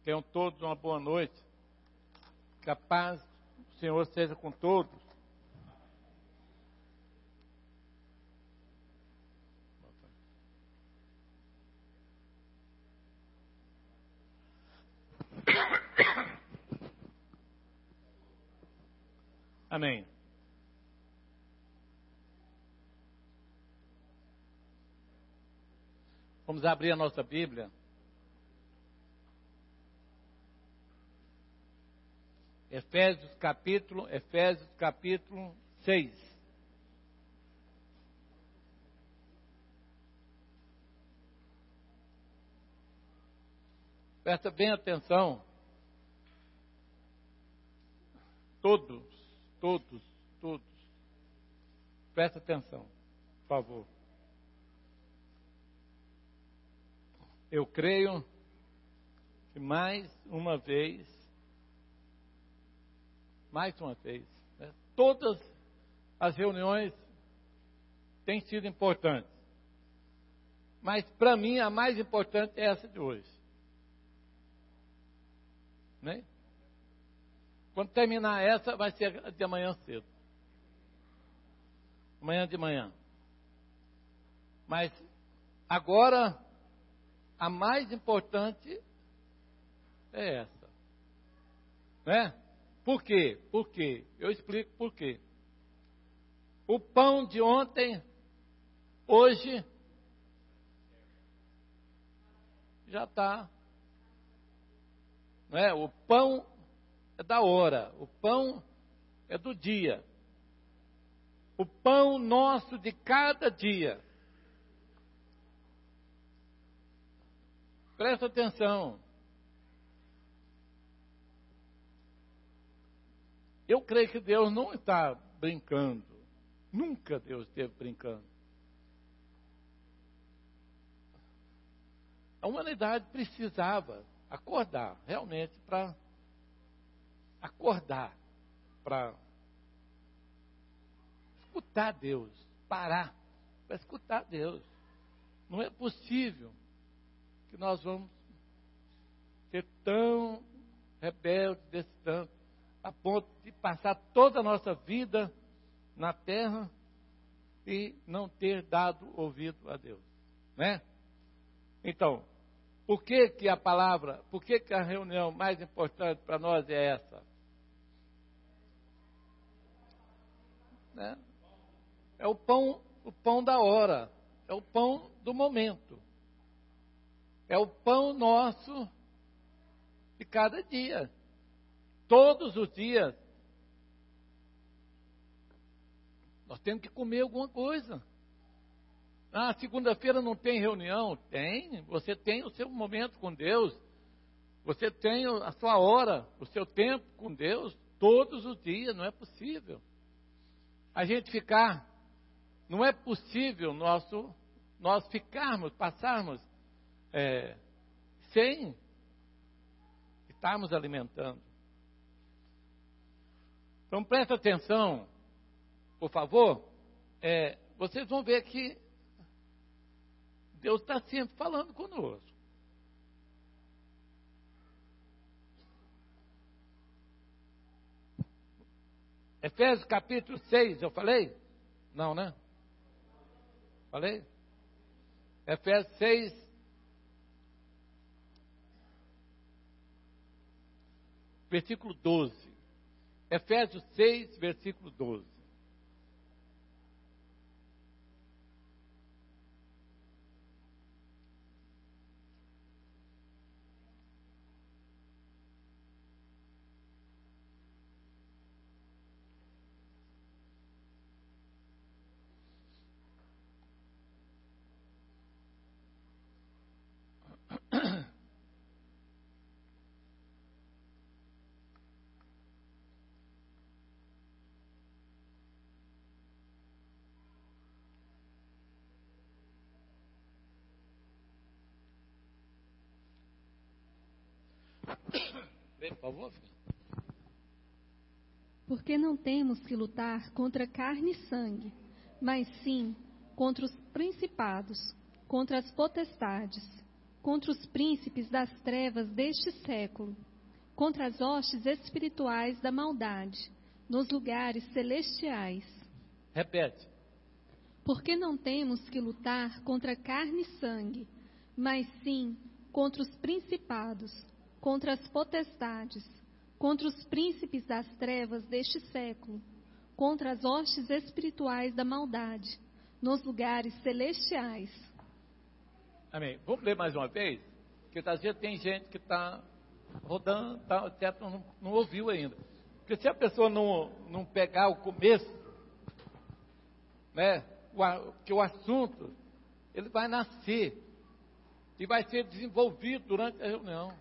Tenham todos uma boa noite. Que a paz do Senhor seja com todos. Amém. Vamos abrir a nossa Bíblia. Efésios capítulo 6. Presta bem atenção. Todos. Presta atenção, por favor. Eu creio que mais uma vez, né, todas as reuniões têm sido importantes. Mas para mim a mais importante é essa de hoje. Né? Quando terminar essa, vai ser a de amanhã cedo. Amanhã de manhã. Mas agora, a mais importante é essa. Né? Por quê? Por quê? Eu explico por quê. O pão de ontem, hoje, já está. Né? O pão é da hora, o pão é do dia. O pão nosso de cada dia. Presta atenção. Eu creio que Deus não está brincando. Nunca Deus esteve brincando. A humanidade precisava acordar, realmente, para acordar, para escutar Deus, parar, para escutar Deus. Não é possível que nós vamos ser tão rebeldes desse tanto, a ponto de passar toda a nossa vida na terra e não ter dado ouvido a Deus, né? Então, por que a palavra, por que a reunião mais importante para nós é essa? Né? É o pão da hora, é o pão do momento, é o pão nosso de cada dia. Todos os dias nós temos que comer alguma coisa. Ah, segunda-feira não tem reunião? Tem. Você tem o seu momento com Deus. Você tem a sua hora, o seu tempo com Deus todos os dias. Não é possível a gente ficar. Não é possível nós passarmos sem estarmos alimentando. Então presta atenção, por favor. Vocês vão ver que Deus está sempre falando conosco. Efésios capítulo 6, eu falei? Não, né? Falei? Efésios 6, versículo 12. Efésios 6, versículo 12. Vem, por favor, filho. Porque não temos que lutar contra carne e sangue, mas sim contra os principados, contra as potestades, contra os príncipes das trevas deste século, contra as hostes espirituais da maldade, nos lugares celestiais. Repete. Porque não temos que lutar contra carne e sangue, mas sim contra os principados, contra as potestades, contra os príncipes das trevas deste século, contra as hostes espirituais da maldade, nos lugares celestiais. Amém. Vamos ler mais uma vez? Porque às vezes tem gente que está rodando, não ouviu ainda. Porque se a pessoa não pegar o começo, né, que o assunto, ele vai nascer e vai ser desenvolvido durante a reunião.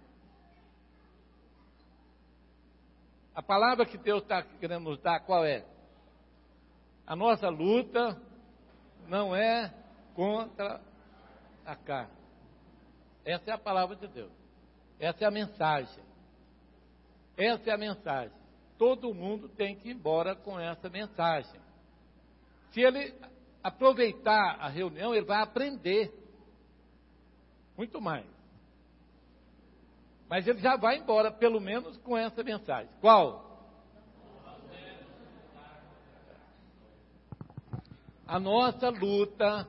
A palavra que Deus está querendo nos dar, qual é? A nossa luta não é contra a carne. Essa é a palavra de Deus. Essa é a mensagem. Essa é a mensagem. Todo mundo tem que ir embora com essa mensagem. Se ele aproveitar a reunião, ele vai aprender muito mais. Mas ele já vai embora, pelo menos com essa mensagem. Qual? A nossa luta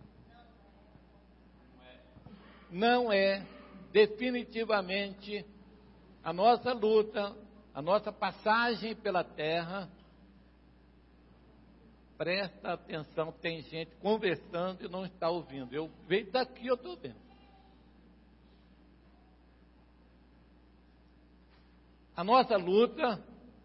não é definitivamente a nossa luta, a nossa passagem pela terra. Presta atenção, tem gente conversando e não está ouvindo. Eu vejo daqui, eu estou vendo. A nossa luta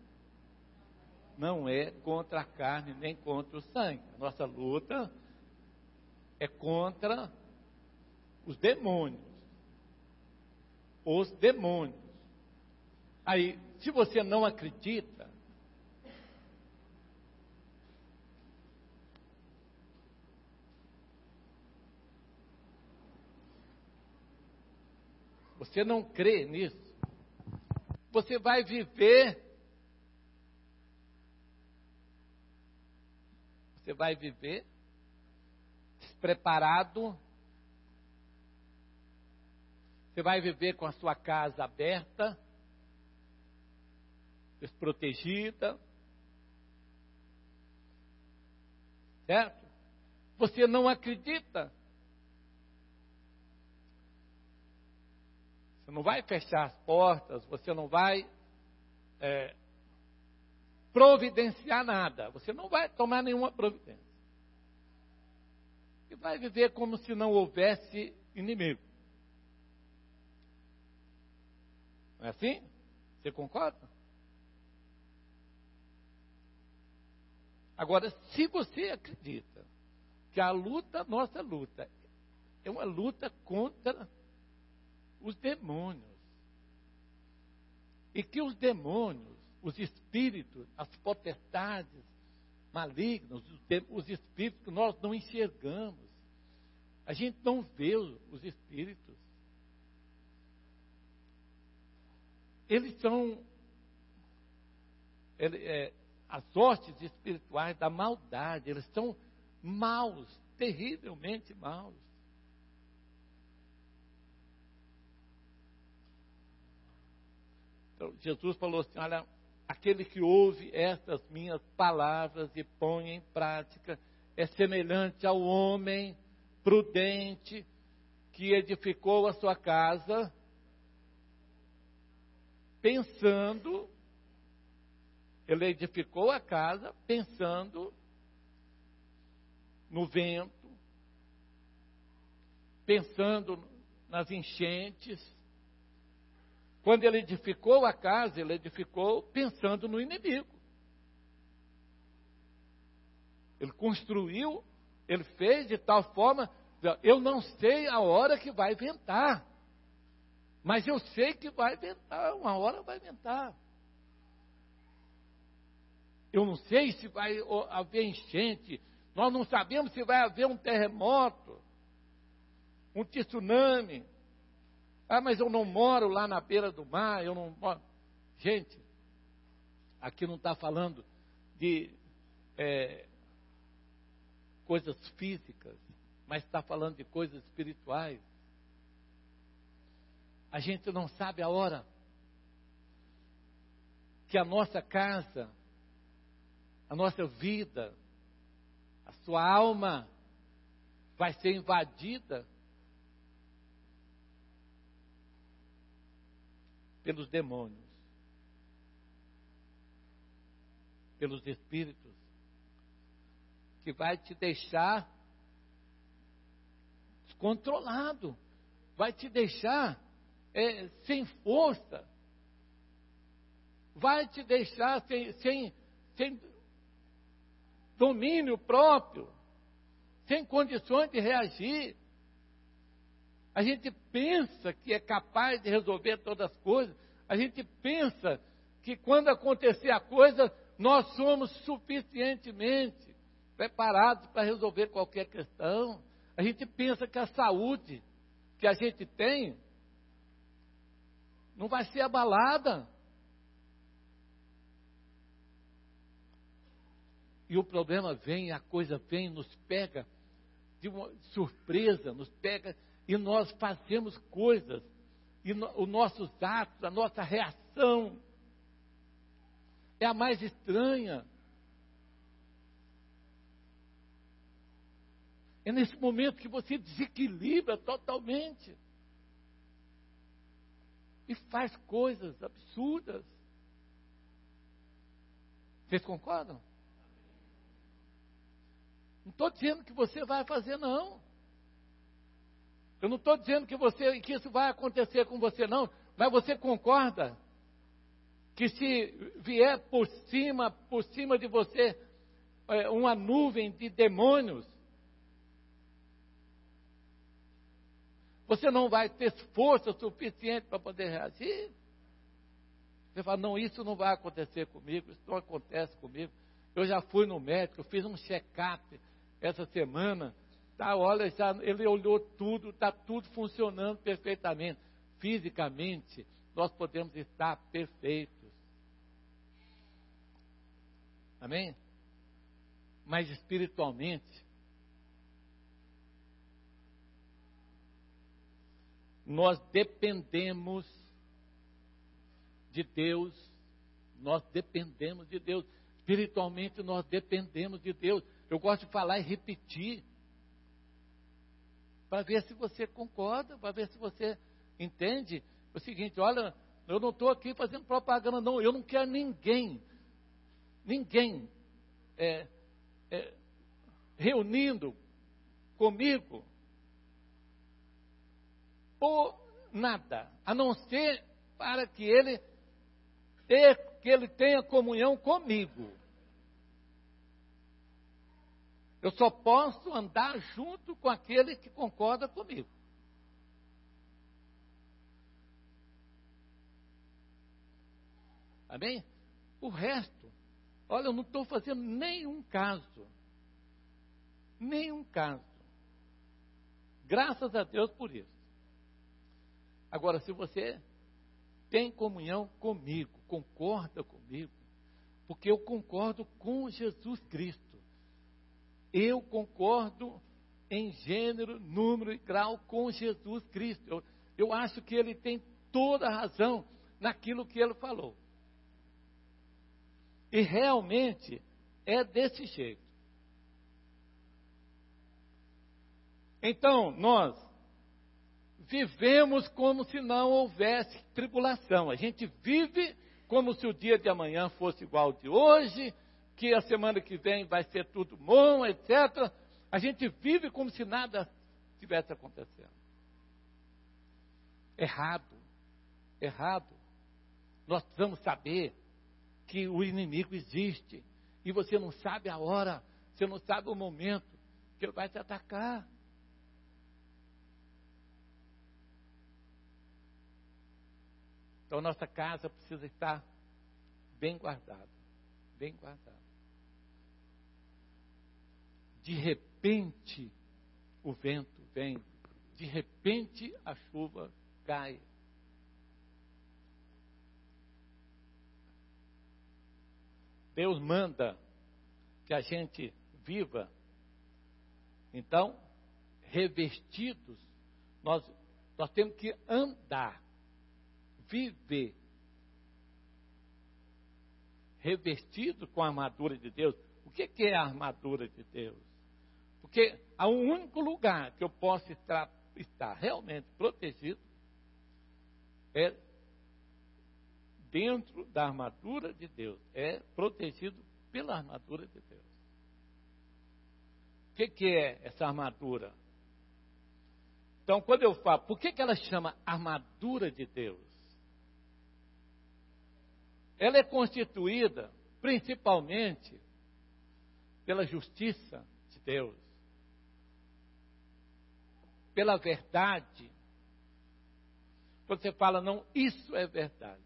não é contra a carne nem contra o sangue. A nossa luta é contra os demônios. Os demônios. Aí, se você não acredita, você não crê nisso, você vai viver despreparado, você vai viver com a sua casa aberta, desprotegida, certo? Você não acredita. Você não vai fechar as portas, você não vai providenciar nada, você não vai tomar nenhuma providência. E vai viver como se não houvesse inimigo. Não é assim? Você concorda? Agora, se você acredita que a nossa luta, é uma luta contra os demônios, e que os demônios, os espíritos, as potestades malignas, os espíritos que nós não enxergamos, a gente não vê os espíritos. Eles são as hostes espirituais da maldade. Eles são maus, terrivelmente maus. Então, Jesus falou assim: olha, aquele que ouve estas minhas palavras e põe em prática é semelhante ao homem prudente que edificou a sua casa pensando. Ele edificou a casa pensando no vento, pensando nas enchentes. Quando ele edificou a casa, ele edificou pensando no inimigo. Ele construiu, ele fez de tal forma, eu não sei a hora que vai ventar, mas eu sei que vai ventar, uma hora vai ventar. Eu não sei se vai haver enchente, nós não sabemos se vai haver um terremoto, um tsunami. Ah, mas eu não moro lá na beira do mar, eu não moro. Gente, aqui não está falando de coisas físicas, mas está falando de coisas espirituais. A gente não sabe a hora que a nossa casa, a nossa vida, a sua alma vai ser invadida pelos demônios, pelos espíritos, que vai te deixar descontrolado, vai te deixar sem força, vai te deixar sem domínio próprio, sem condições de reagir. A gente pensa que é capaz de resolver todas as coisas, a gente pensa que quando acontecer a coisa, nós somos suficientemente preparados para resolver qualquer questão. A gente pensa que a saúde que a gente tem não vai ser abalada. E o problema vem, a coisa vem, nos pega de uma surpresa, nos pega e nós fazemos coisas, e os nossos atos, a nossa reação é a mais estranha. É nesse momento que você desequilibra totalmente e faz coisas absurdas. Vocês concordam? Não estou dizendo que você vai fazer, não. Eu não estou dizendo que isso vai acontecer com você, não. Mas você concorda que se vier por cima de você, uma nuvem de demônios, você não vai ter força suficiente para poder reagir? Você fala, não, isso não vai acontecer comigo, isso não acontece comigo. Eu já fui no médico, eu fiz um check-up essa semana, tá, olha, ele olhou tudo, está tudo funcionando perfeitamente. Fisicamente, nós podemos estar perfeitos. Amém? Mas espiritualmente, nós dependemos de Deus, espiritualmente nós dependemos de Deus. Eu gosto de falar e repetir, para ver se você concorda, para ver se você entende o seguinte: olha, eu não estou aqui fazendo propaganda, não, eu não quero ninguém reunindo comigo por nada, a não ser para que ele tenha comunhão comigo. Eu só posso andar junto com aquele que concorda comigo. Amém? O resto, olha, eu não estou fazendo nenhum caso. Nenhum caso. Graças a Deus por isso. Agora, se você tem comunhão comigo, concorda comigo, porque eu concordo com Jesus Cristo. Eu concordo em gênero, número e grau com Jesus Cristo. Eu acho que ele tem toda a razão naquilo que ele falou. E realmente é desse jeito. Então, nós vivemos como se não houvesse tribulação. A gente vive como se o dia de amanhã fosse igual ao de hoje, que a semana que vem vai ser tudo bom, etc. A gente vive como se nada estivesse acontecendo. Errado. Nós precisamos saber que o inimigo existe. E você não sabe a hora, você não sabe o momento que ele vai te atacar. Então, nossa casa precisa estar bem guardada. Bem guardada. De repente, o vento vem. De repente, a chuva cai. Deus manda que a gente viva. Então, revestidos, nós temos que andar. viver revestido com a armadura de Deus. O que é a armadura de Deus? Porque há um único lugar que eu posso estar realmente protegido é dentro da armadura de Deus, é protegido pela armadura de Deus. O que é essa armadura? Então, quando eu falo, por que ela chama armadura de Deus? Ela é constituída principalmente pela justiça de Deus, pela verdade. Quando você fala, não, isso é verdade.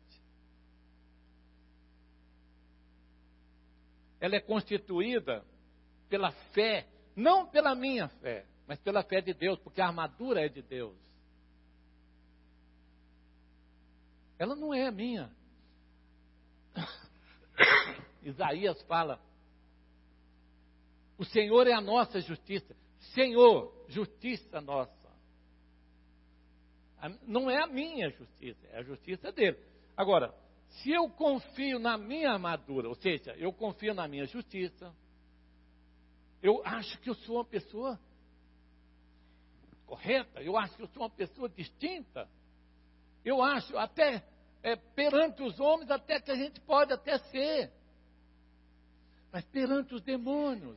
Ela é constituída pela fé, não pela minha fé, mas pela fé de Deus, porque a armadura é de Deus. Ela não é minha. Isaías fala, o Senhor é a nossa justiça. Senhor, justiça nossa. Não é a minha justiça, é a justiça dele. Agora, se eu confio na minha armadura, ou seja, eu confio na minha justiça, eu acho que eu sou uma pessoa correta, eu acho que eu sou uma pessoa distinta, eu acho até, perante os homens, até que a gente pode até ser, mas perante os demônios,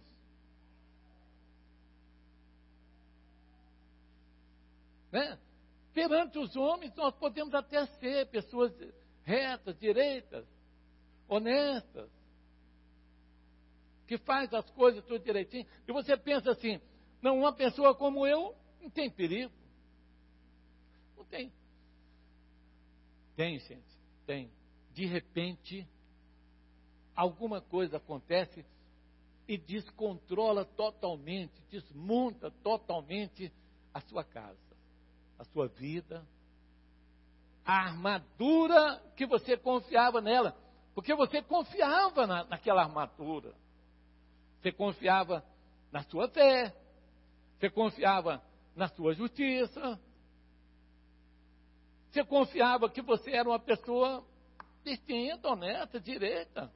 né? Perante os homens, nós podemos até ser pessoas retas, direitas, honestas, que faz as coisas tudo direitinho. E você pensa assim, não, uma pessoa como eu não tem perigo. Não tem. Tem, gente, tem. De repente, alguma coisa acontece e descontrola totalmente, desmonta totalmente a sua casa, a sua vida, a armadura que você confiava nela, porque você confiava naquela armadura, você confiava na sua fé, você confiava na sua justiça, você confiava que você era uma pessoa distinta, honesta, direita.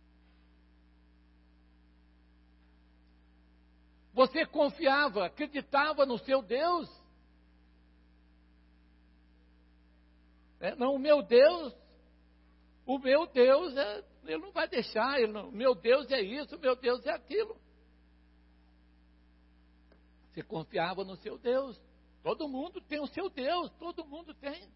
Você confiava, acreditava no seu Deus. Não, o meu Deus, ele não vai deixar, o meu Deus é isso, o meu Deus é aquilo. Você confiava no seu Deus. Todo mundo tem o seu Deus, todo mundo tem.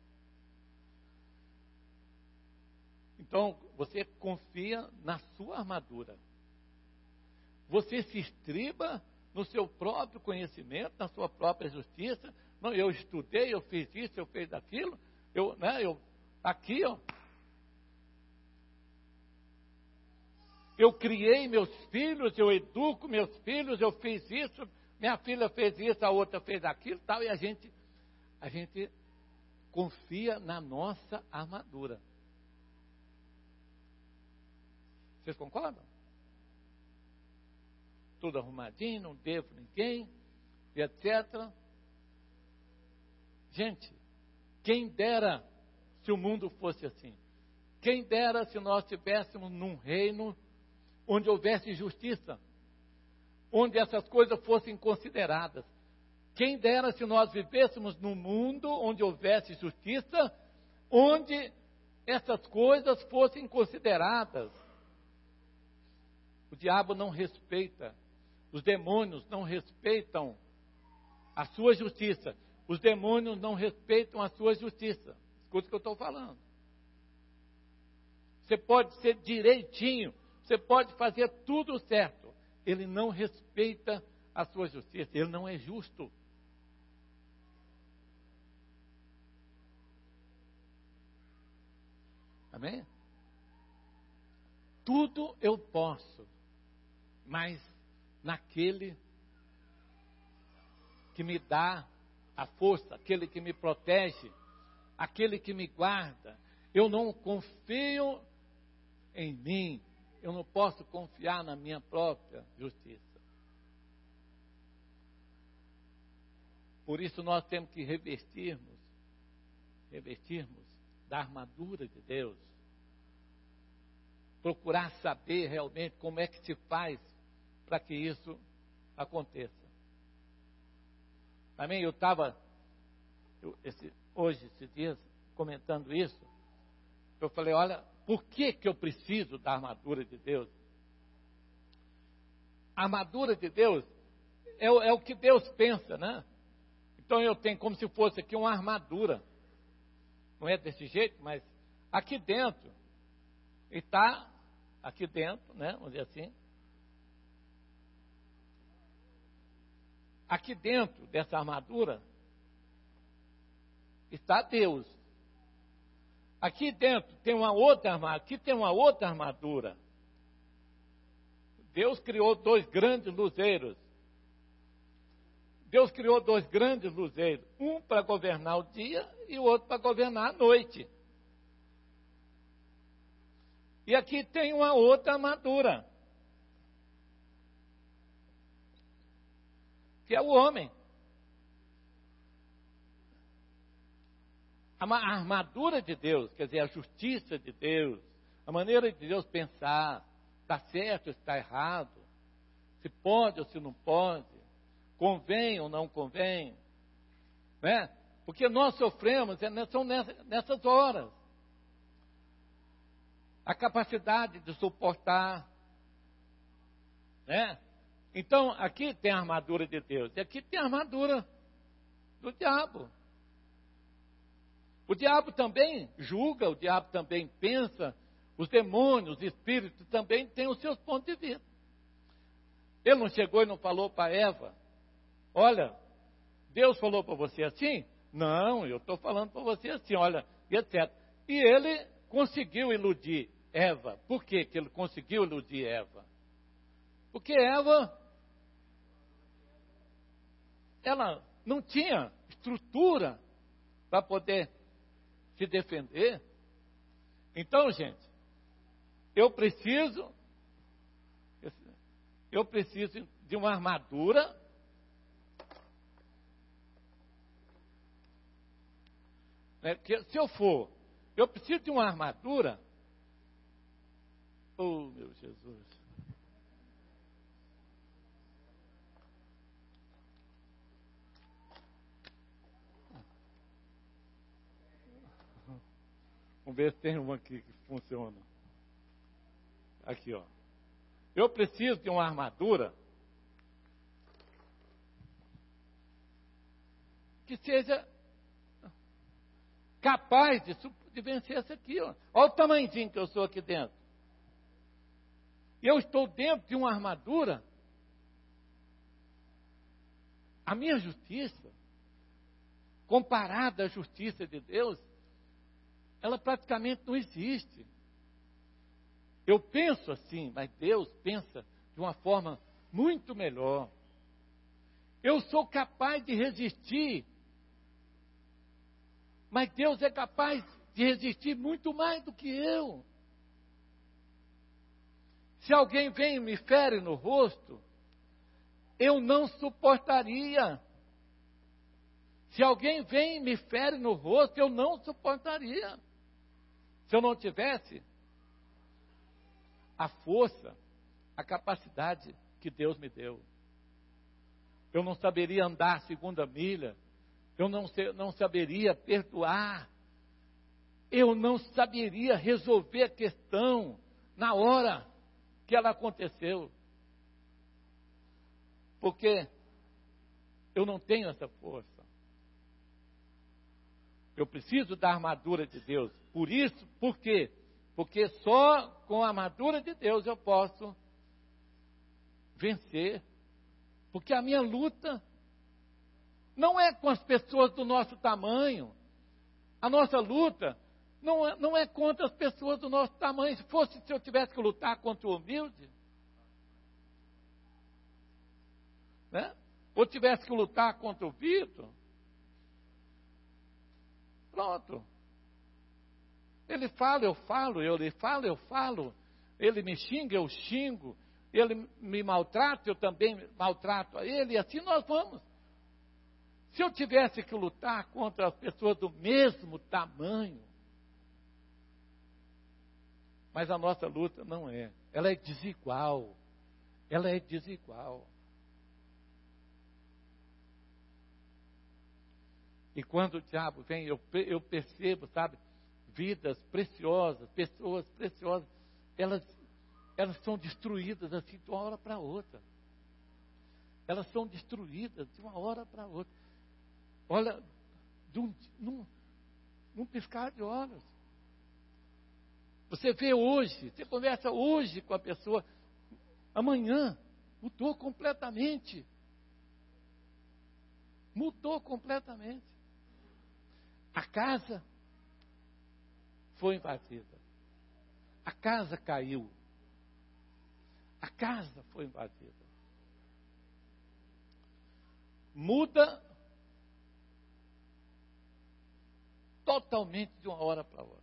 Então, você confia na sua armadura. Você se estriba no seu próprio conhecimento, na sua própria justiça. Não, eu estudei, eu fiz isso, eu fiz aquilo. Aqui, eu criei meus filhos, eu educo meus filhos, eu fiz isso, minha filha fez isso, a outra fez aquilo, tal, e a gente confia na nossa armadura. Vocês concordam? Tudo arrumadinho, não devo ninguém, e etc. Gente, quem dera se o mundo fosse assim. Quem dera se nós estivéssemos num reino onde houvesse justiça, onde essas coisas fossem consideradas. Quem dera se nós vivêssemos num mundo onde houvesse justiça, onde essas coisas fossem consideradas. O diabo não respeita, os demônios não respeitam a sua justiça. Os demônios não respeitam a sua justiça. Escuta o que eu estou falando. Você pode ser direitinho, você pode fazer tudo certo. Ele não respeita a sua justiça, ele não é justo. Amém? Tudo eu posso, mas naquele que me dá a força, aquele que me protege, aquele que me guarda. Eu não confio em mim, eu não posso confiar na minha própria justiça. Por isso nós temos que revestirmos da armadura de Deus. Procurar saber realmente como é que se faz para que isso aconteça. Amém? Eu estava, hoje, esses dias, comentando isso. Eu falei, olha, por que eu preciso da armadura de Deus? A armadura de Deus é o que Deus pensa, né? Então eu tenho como se fosse aqui uma armadura. Não é desse jeito, mas aqui dentro. E está aqui dentro, né? Vamos dizer assim. Aqui dentro dessa armadura está Deus. Aqui dentro tem uma outra armadura. Aqui tem uma outra armadura. Deus criou dois grandes luzeiros. Deus criou dois grandes luzeiros. Um para governar o dia e o outro para governar a noite. E aqui tem uma outra armadura. Que é o homem. A armadura de Deus, quer dizer, a justiça de Deus, a maneira de Deus pensar, está certo ou está errado, se pode ou se não pode, convém ou não convém, né? Porque nós sofremos, são nessas horas. A capacidade de suportar, né? Então, aqui tem a armadura de Deus, e aqui tem a armadura do diabo. O diabo também julga, o diabo também pensa, os demônios, os espíritos também têm os seus pontos de vista. Ele não chegou e não falou para Eva, olha, Deus falou para você assim? Não, eu estou falando para você assim, olha, e etc. E ele conseguiu iludir Eva. Por que ele conseguiu iludir Eva? Porque Eva, ela não tinha estrutura para poder se defender. Então, gente, eu preciso de uma armadura né, que se eu preciso de uma armadura. Oh, meu Jesus. Vamos ver se tem uma aqui que funciona. Aqui, ó. Eu preciso de uma armadura que seja capaz de vencer essa aqui, ó. Olha o tamanhozinho que eu sou aqui dentro. E eu estou dentro de uma armadura. A minha justiça, comparada à justiça de Deus, ela praticamente não existe. Eu penso assim, mas Deus pensa de uma forma muito melhor. Eu sou capaz de resistir, mas Deus é capaz de resistir muito mais do que eu. Se alguém vem e me fere no rosto, eu não suportaria. Se alguém vem e me fere no rosto, eu não suportaria. Se eu não tivesse a força, a capacidade que Deus me deu. Eu não saberia andar a segunda milha. Eu não saberia perdoar. Eu não saberia resolver a questão na hora que ela aconteceu. Porque eu não tenho essa força. Eu preciso da armadura de Deus. Por quê? Porque só com a armadura de Deus eu posso vencer. Porque a minha luta não é com as pessoas do nosso tamanho. A nossa luta não é contra as pessoas do nosso tamanho. Se eu tivesse que lutar contra o humilde, né? Ou tivesse que lutar contra o Vitor, pronto. Ele fala, eu falo. Ele fala, eu falo. Ele me xinga, eu xingo. Ele me maltrata, eu também maltrato a ele. E assim nós vamos. Se eu tivesse que lutar contra as pessoas do mesmo tamanho, Mas a nossa luta não é. Ela é desigual. Ela é desigual. E quando o diabo vem, eu percebo, sabe, vidas preciosas, pessoas preciosas, elas são destruídas assim de uma hora para outra. Elas são destruídas de uma hora para outra. Olha, num piscar de olhos. Você vê hoje, você conversa hoje com a pessoa, amanhã mudou completamente. Mudou completamente. A casa foi invadida. A casa caiu. A casa foi invadida. Muda totalmente de uma hora para outra.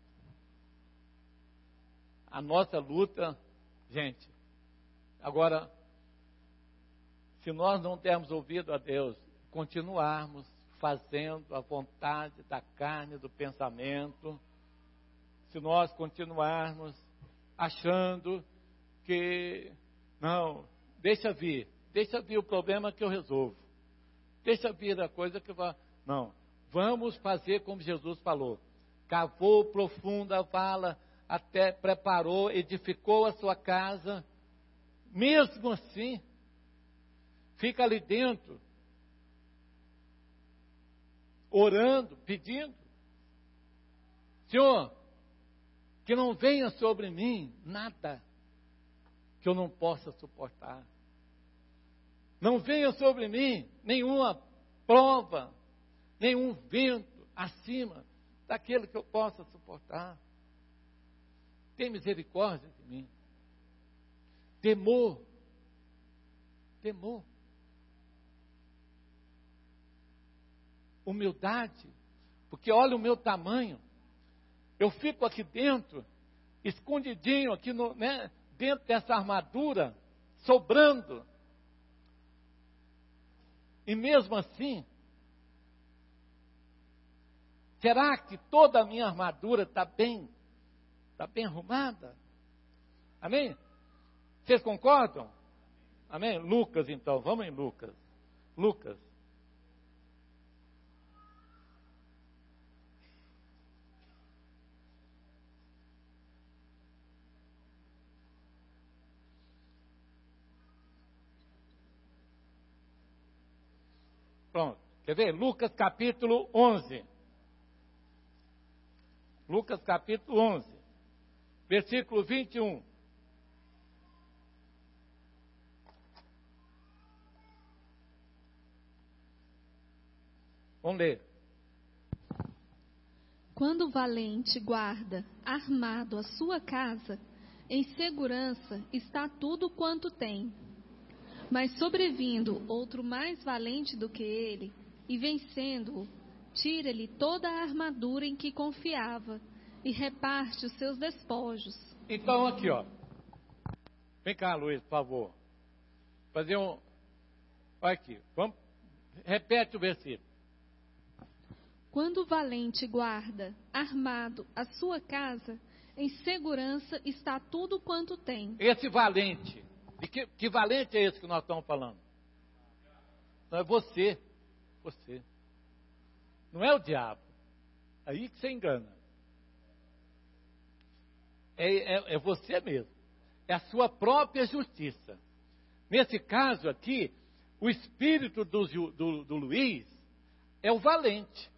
A nossa luta, gente, agora, se nós não dermos ouvido a Deus, continuarmos fazendo a vontade da carne, do pensamento, se nós continuarmos achando que, não, deixa vir o problema que eu resolvo, deixa vir a coisa que vai, não, vamos fazer como Jesus falou, cavou profunda a vala, até preparou, edificou a sua casa, mesmo assim, fica ali dentro, orando, pedindo, Senhor, que não venha sobre mim nada que eu não possa suportar. Não venha sobre mim nenhuma prova, nenhum vento acima daquele que eu possa suportar. Tem misericórdia de mim. Temor. Humildade. Porque olha o meu tamanho. Eu fico aqui dentro, escondidinho aqui dentro dessa armadura, sobrando. E mesmo assim, será que toda a minha armadura está bem arrumada? Amém? Vocês concordam? Amém? Lucas, então, vamos em Lucas. Lucas. Pronto. Quer ver? Lucas capítulo 11. Lucas capítulo 11. Versículo 21. Vamos ler. Quando o valente guarda armado a sua casa, em segurança está tudo quanto tem. Mas sobrevindo outro mais valente do que ele, e vencendo-o, tira-lhe toda a armadura em que confiava, e reparte os seus despojos. Então aqui, ó. Vem cá, Luiz, por favor. Fazer um... Olha aqui. Vamos... Repete o versículo. Quando o valente guarda armado a sua casa, em segurança está tudo quanto tem. Esse valente... E que valente é esse que nós estamos falando? Não é você. Você. Não é o diabo. Aí que você engana. É você mesmo. É a sua própria justiça. Nesse caso aqui, o espírito do Luiz é o valente.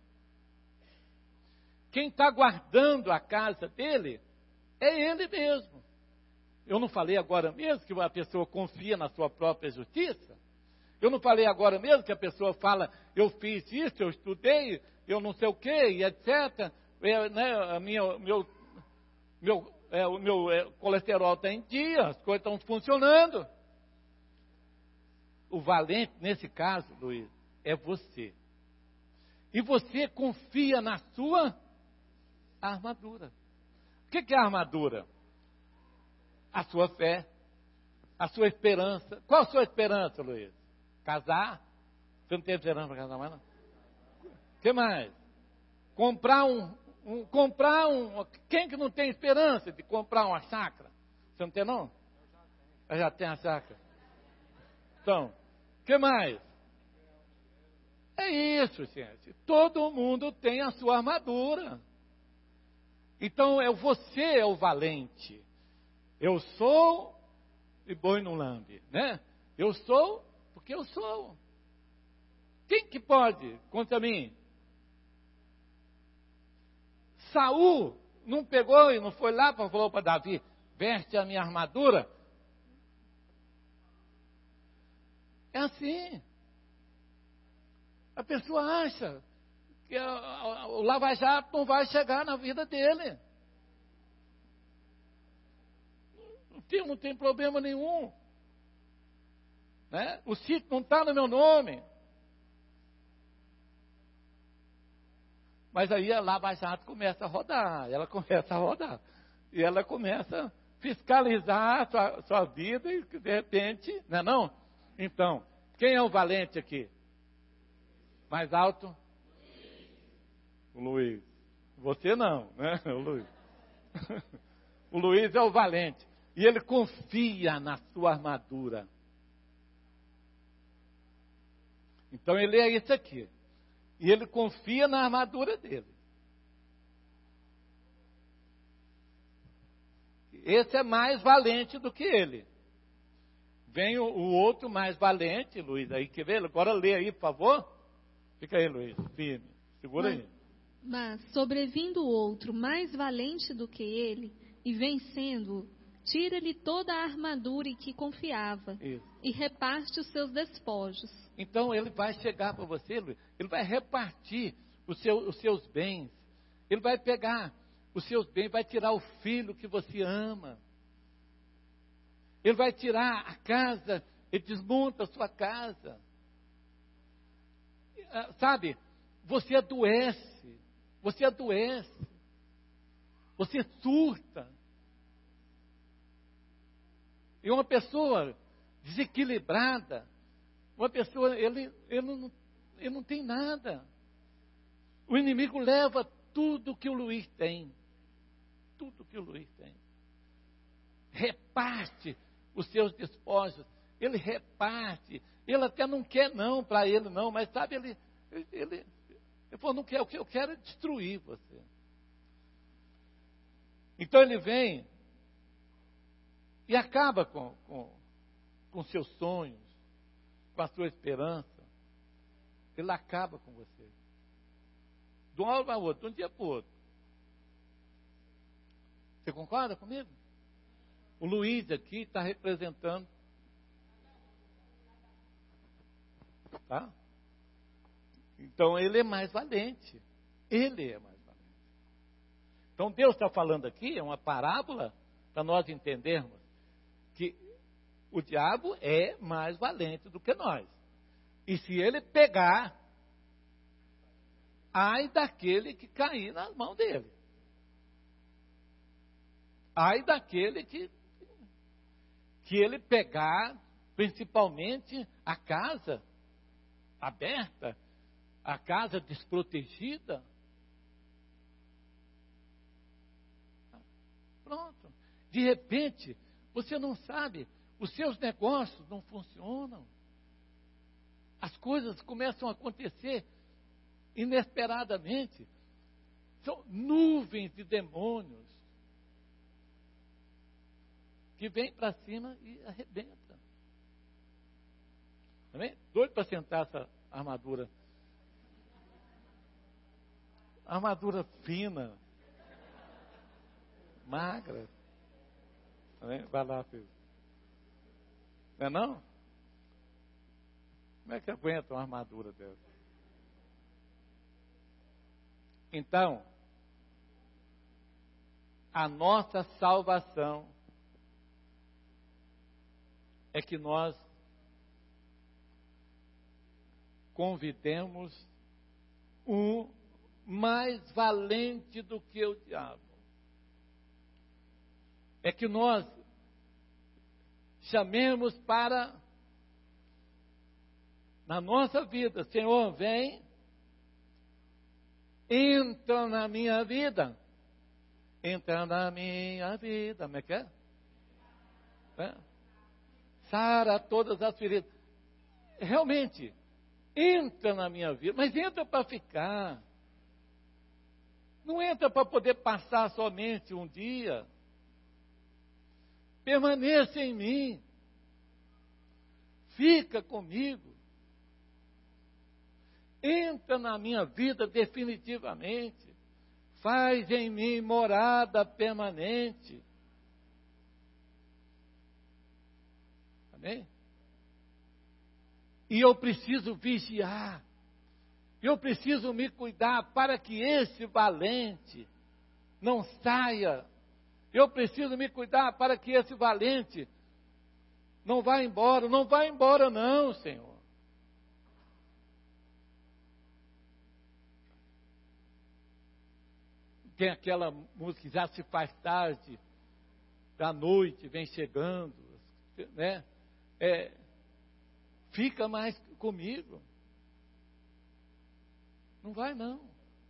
Quem está guardando a casa dele é ele mesmo. Eu não falei agora mesmo que a pessoa confia na sua própria justiça? Eu não falei agora mesmo que a pessoa fala, eu fiz isso, eu estudei, eu não sei o quê, e etc. O meu colesterol está em dia, as coisas estão funcionando. O valente, nesse caso, Luiz, é você. E você confia na sua armadura. O que é a armadura? A sua fé, a sua esperança. Qual a sua esperança, Luiz? Casar? Você não tem esperança para casar mais, não? O que mais? Comprar um Quem que não tem esperança de comprar uma chácara? Você não tem, não? Eu já tenho a chácara. Então, o que mais? É isso, gente. Todo mundo tem a sua armadura. Então, você é o valente. Eu sou e boi não lambe, né? Eu sou porque eu sou. Quem que pode contra mim? Saul não pegou e não foi lá para falar para Davi, veste a minha armadura. É assim. A pessoa acha que o lava-jato não vai chegar na vida dele. Não tem problema nenhum. Né? O sítio não está no meu nome. Mas aí a lava-jato começa a rodar. Ela começa a rodar. E ela começa a fiscalizar a sua vida e de repente, não é não? Então, quem é o valente aqui? Mais alto? O Luiz. Você não, né? O Luiz. O Luiz é o valente. E ele confia na sua armadura. Então ele é isso aqui. E ele confia na armadura dele. Esse é mais valente do que ele. Vem o outro mais valente, Luiz, aí, quer ver? Agora lê aí, por favor. Fica aí, Luiz, firme. Segura aí. Mas, sobrevindo outro mais valente do que ele, e vencendo-o, tira-lhe toda a armadura em que confiava, Isso. E reparte os seus despojos. Então ele vai chegar para você, Luiz, ele vai repartir os seus bens. Ele vai pegar os seus bens, vai tirar o filho que você ama. Ele vai tirar a casa, ele desmonta a sua casa. Sabe, você adoece, você surta. E uma pessoa desequilibrada, uma pessoa, ele não tem nada. O inimigo leva tudo que o Luiz tem. Tudo que o Luiz tem. Reparte os seus despojos. Ele reparte. Ele até não quer não para ele não, mas sabe, ele falou, não quer, o que eu quero é destruir você. Então ele vem e acaba com seus sonhos, com a sua esperança. Ele acaba com você. De uma hora para outra, de um dia para o outro. Você concorda comigo? O Luiz aqui está representando. Tá? Então ele é mais valente. Ele é mais valente. Então Deus está falando aqui, é uma parábola, para nós entendermos que o diabo é mais valente do que nós. E se ele pegar, ai daquele que cair nas mãos dele. Ai daquele que ele pegar, principalmente a casa aberta, a casa desprotegida. Pronto. De repente, você não sabe, os seus negócios não funcionam. As coisas começam a acontecer inesperadamente. São nuvens de demônios que vêm para cima e arrebentam. Também? Doido para sentar essa armadura. Armadura fina, magra. Também? Vai lá, filho. Não é não? Como é que aguenta uma armadura dessa? Então, a nossa salvação é que nós convidemos um mais valente do que o diabo. É que nós chamemos para, na nossa vida, Senhor, vem entra na minha vida. Entra na minha vida. Como é que é? Sara todas as feridas. Realmente, entra na minha vida, mas entra para ficar. Não entra para poder passar somente um dia. Permaneça em mim. Fica comigo. Entra na minha vida definitivamente. Faz em mim morada permanente. Amém? E eu preciso vigiar. Eu preciso me cuidar para que esse valente não saia. Eu preciso me cuidar para que esse valente não vá embora. Não vá embora não, Senhor. Tem aquela música que já se faz tarde, da noite vem chegando, né? Fica mais comigo. Não vai não.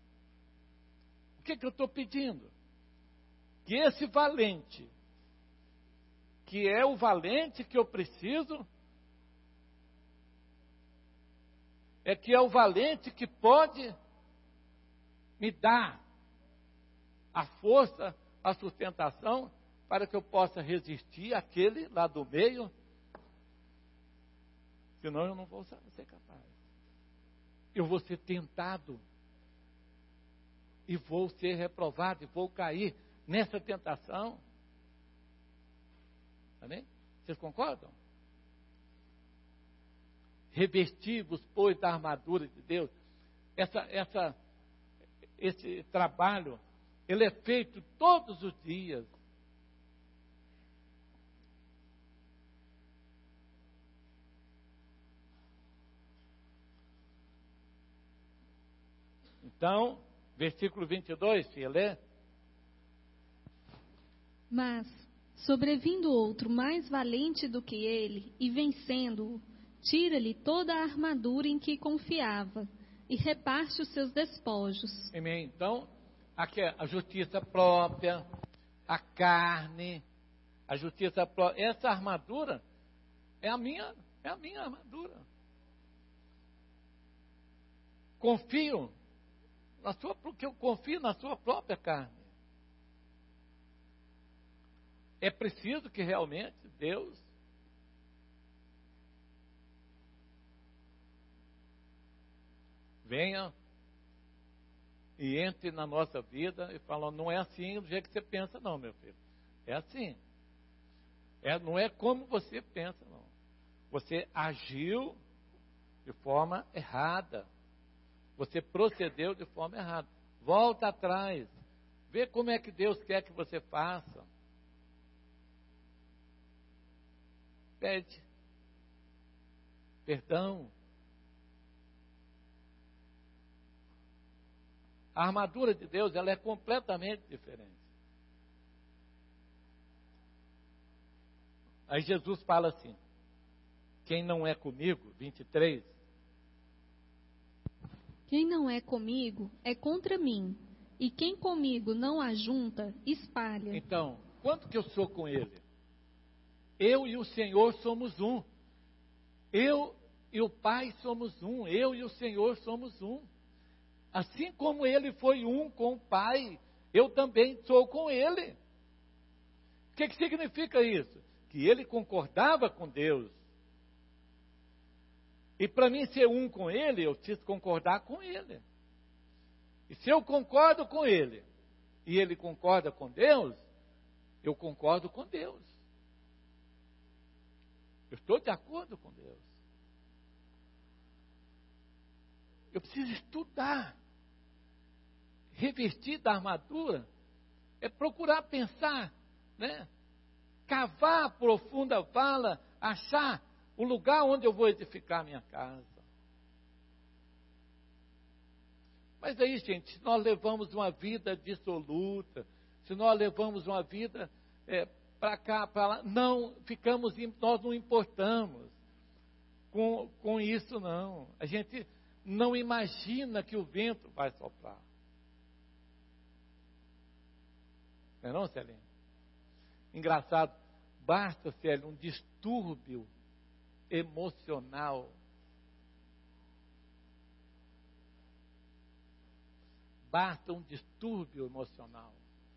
O que eu estou pedindo? Que esse valente, que é o valente que eu preciso, que é o valente que pode me dar a força, a sustentação, para que eu possa resistir àquele lá do meio, senão eu não vou ser capaz. Eu vou ser tentado, e vou ser reprovado, e vou cair nessa tentação. Amém? Vocês concordam? Revestivos, pois, da armadura de Deus. Esse trabalho, ele é feito todos os dias. Então, versículo 22, se lê. Mas, sobrevindo outro mais valente do que ele, e vencendo-o, tira-lhe toda a armadura em que confiava, e reparte os seus despojos. Amém. Então, aqui é a justiça própria, a carne, a justiça própria. Essa armadura é a minha armadura. Confio porque eu confio na sua própria carne. É preciso que realmente Deus venha e entre na nossa vida e fala, não é assim do jeito que você pensa não, meu filho. É assim. Não é como você pensa, não. Você agiu de forma errada. Você procedeu de forma errada. Volta atrás. Vê como é que Deus quer que você faça. Pede perdão. A armadura de Deus, ela é completamente diferente. Aí Jesus fala assim, quem não é comigo, 23. Quem não é comigo é contra mim, e quem comigo não ajunta, espalha. Então, quanto que eu sou com ele? Eu e o Senhor somos um. Eu e o Pai somos um. Eu e o Senhor somos um. Assim como ele foi um com o Pai, eu também sou com ele. O que significa isso? Que ele concordava com Deus. E para mim ser um com ele, eu preciso concordar com ele. E se eu concordo com ele, e ele concorda com Deus, eu concordo com Deus. Eu estou de acordo com Deus. Eu preciso estudar. Revestir da armadura é procurar pensar, né? Cavar a profunda vala, achar o lugar onde eu vou edificar minha casa. Mas aí, gente, se nós levamos uma vida dissoluta, se nós levamos uma vida para cá, para lá, nós não importamos com isso, não. A gente não imagina que o vento vai soprar. Não é não, Celinho? Engraçado, basta, Célio, um distúrbio emocional. Basta um distúrbio emocional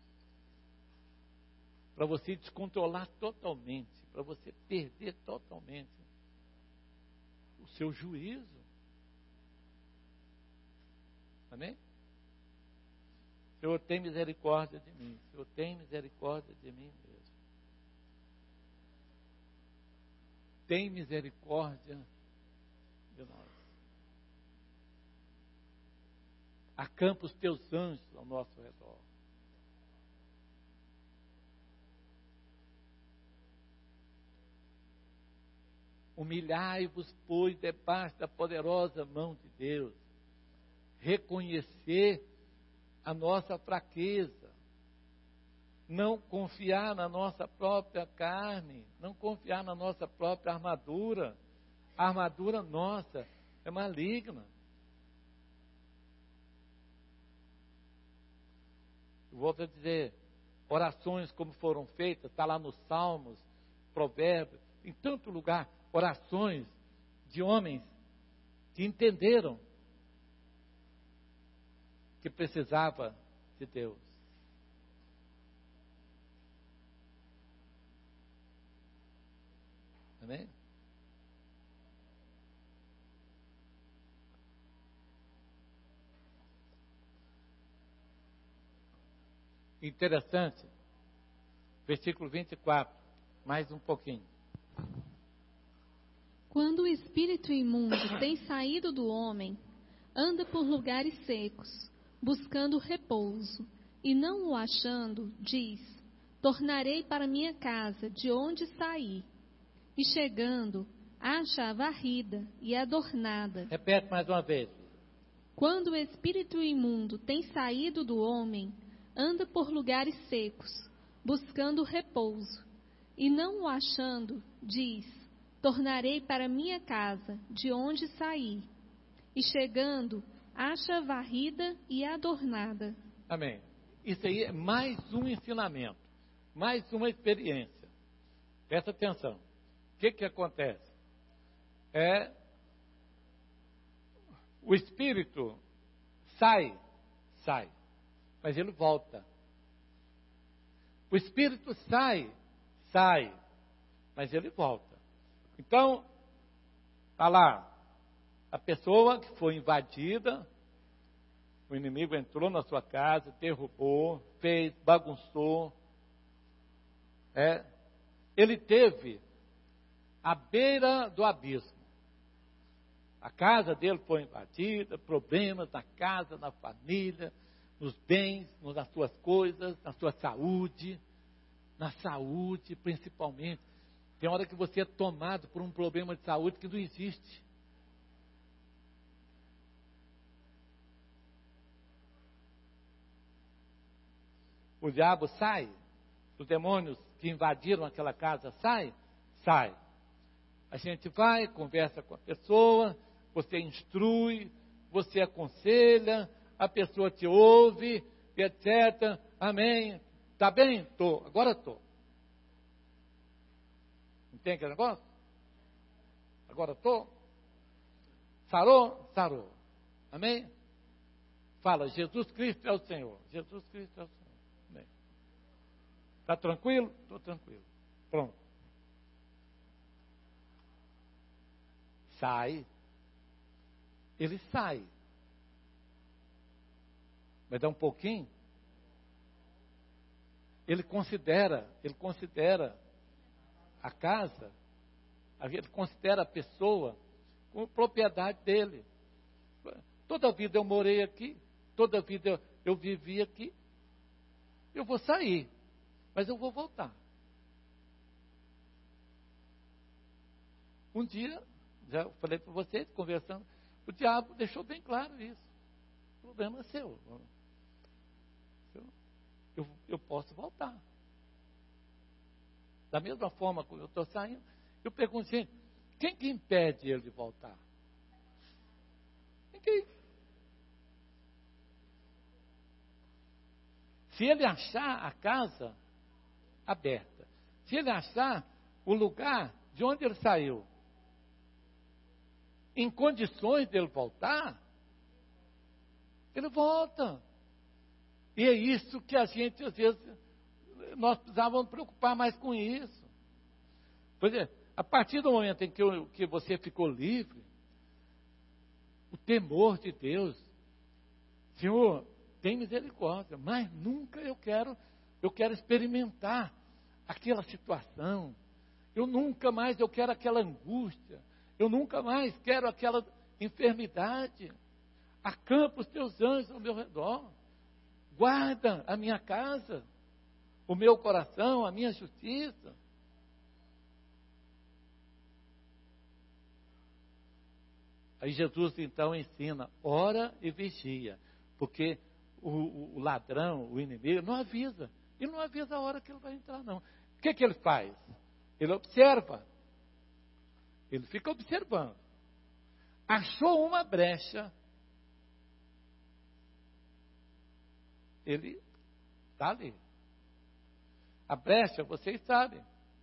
para você descontrolar totalmente, para você perder totalmente o seu juízo. Amém? Senhor, tem misericórdia de mim. Senhor, tem misericórdia de mim mesmo. Tem misericórdia de nós. Acampa os teus anjos ao nosso redor. Humilhai-vos, pois, debaixo da poderosa mão de Deus. Reconhecer a nossa fraqueza. Não confiar na nossa própria carne. Não confiar na nossa própria armadura. A armadura nossa é maligna. Eu volto a dizer, orações como foram feitas, está lá nos Salmos, Provérbios, em tanto lugar, orações de homens que entenderam que precisava de Deus. Amém? Interessante, versículo 24, mais um pouquinho. Quando o espírito imundo tem saído do homem, anda por lugares secos, buscando repouso, e não o achando, diz: tornarei para minha casa, de onde saí. E chegando, acha a varrida e adornada. Repete mais uma vez. Quando o espírito imundo tem saído do homem, anda por lugares secos, buscando repouso, e não o achando, diz: tornarei para minha casa, de onde saí. E chegando, acha varrida e adornada. Amém. Isso aí é mais um ensinamento, mais uma experiência. Presta atenção. O que acontece? O espírito sai, mas ele volta. O espírito sai, mas ele volta. Então, está lá, a pessoa que foi invadida, o inimigo entrou na sua casa, derrubou, fez, bagunçou. Ele teve à beira do abismo. A casa dele foi invadida, problemas na casa, na família, nos bens, nas suas coisas, na sua saúde, na saúde principalmente. Tem hora que você é tomado por um problema de saúde que não existe. O diabo sai, os demônios que invadiram aquela casa sai. A gente vai, conversa com a pessoa, você instrui, você aconselha, a pessoa te ouve, etc. Amém. Está bem? Estou. Agora estou. Entende aquele negócio? Agora estou. Sarou? Sarou. Amém? Fala, Jesus Cristo é o Senhor. Jesus Cristo é o Senhor. Amém. Está tranquilo? Estou tranquilo. Pronto. Sai. Ele sai. Mas dá um pouquinho. Ele considera a casa, ele considera a pessoa como propriedade dele. Toda a vida eu morei aqui, toda a vida eu vivi aqui. Eu vou sair, mas eu vou voltar. Um dia, já falei para vocês, conversando, o diabo deixou bem claro isso. O problema é seu. Eu posso voltar. Da mesma forma como eu estou saindo, eu pergunto, gente, quem que impede ele de voltar? Ninguém. Se ele achar a casa aberta, se ele achar o lugar de onde ele saiu, em condições dele voltar, ele volta. E é isso que a gente, às vezes, nós precisávamos preocupar mais com isso. Pois é, a partir do momento em que você ficou livre, o temor de Deus, Senhor, tem misericórdia, mas nunca eu quero experimentar aquela situação. Eu nunca mais eu quero aquela angústia. Eu nunca mais quero aquela enfermidade. Acampa os teus anjos ao meu redor. Guarda a minha casa, o meu coração, a minha justiça. Aí Jesus então ensina, ora e vigia, porque o ladrão, o inimigo, não avisa. Ele não avisa a hora que ele vai entrar, não. O que ele faz? Ele observa. Ele fica observando. Achou uma brecha. Ele está ali. A brecha, vocês sabem.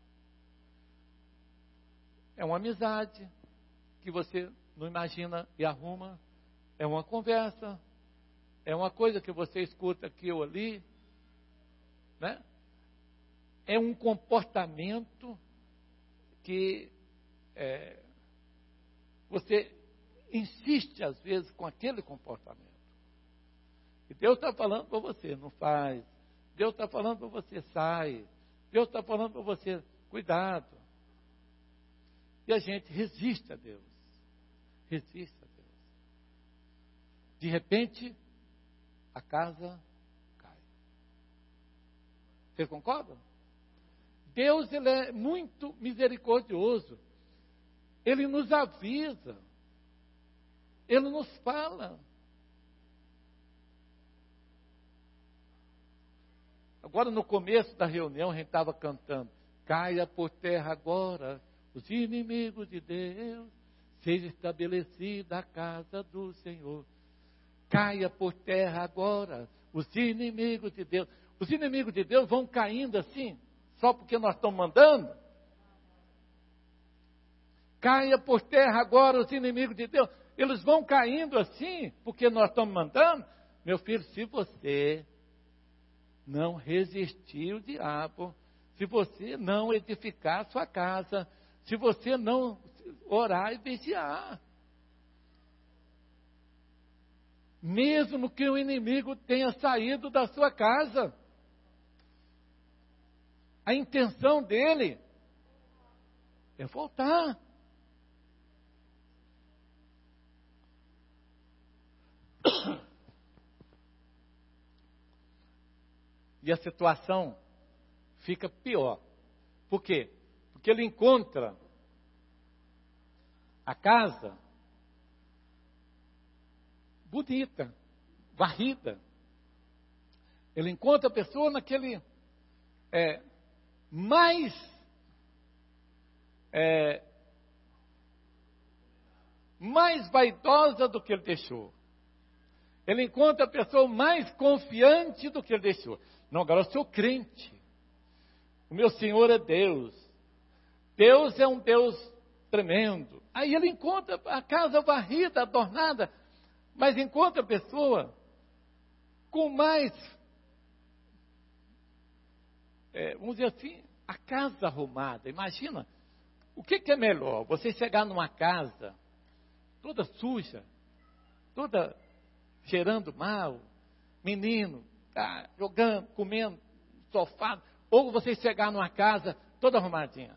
É uma amizade que você não imagina e arruma. É uma conversa. É uma coisa que você escuta aqui ou ali. Né? É um comportamento que você insiste às vezes com aquele comportamento. E Deus está falando para você, não faz. Deus está falando para você, sai. Deus está falando para você, cuidado. E a gente resiste a Deus. Resiste a Deus. De repente, a casa cai. Vocês concordam? Deus, ele é muito misericordioso. Ele nos avisa. Ele nos fala. Agora, no começo da reunião, a gente estava cantando, caia por terra agora os inimigos de Deus, seja estabelecida a casa do Senhor. Caia por terra agora os inimigos de Deus. Os inimigos de Deus vão caindo assim, só porque nós estamos mandando? Caia por terra agora os inimigos de Deus. Eles vão caindo assim, porque nós estamos mandando? Meu filho, se você não resistir o diabo, se você não edificar a sua casa, se você não orar e vigiar, mesmo que o inimigo tenha saído da sua casa, a intenção dele é voltar. E a situação fica pior. Por quê? Porque ele encontra a casa bonita, varrida. Ele encontra a pessoa naquele mais vaidosa do que ele deixou. Ele encontra a pessoa mais confiante do que ele deixou. Não, agora eu sou crente. O meu Senhor é Deus. Deus é um Deus tremendo. Aí ele encontra a casa varrida, adornada, mas encontra a pessoa com mais, vamos dizer assim, a casa arrumada. Imagina, o que é melhor? Você chegar numa casa toda suja, toda cheirando mal, menino, tá jogando, comendo, sofá, ou você chegar numa casa toda arrumadinha.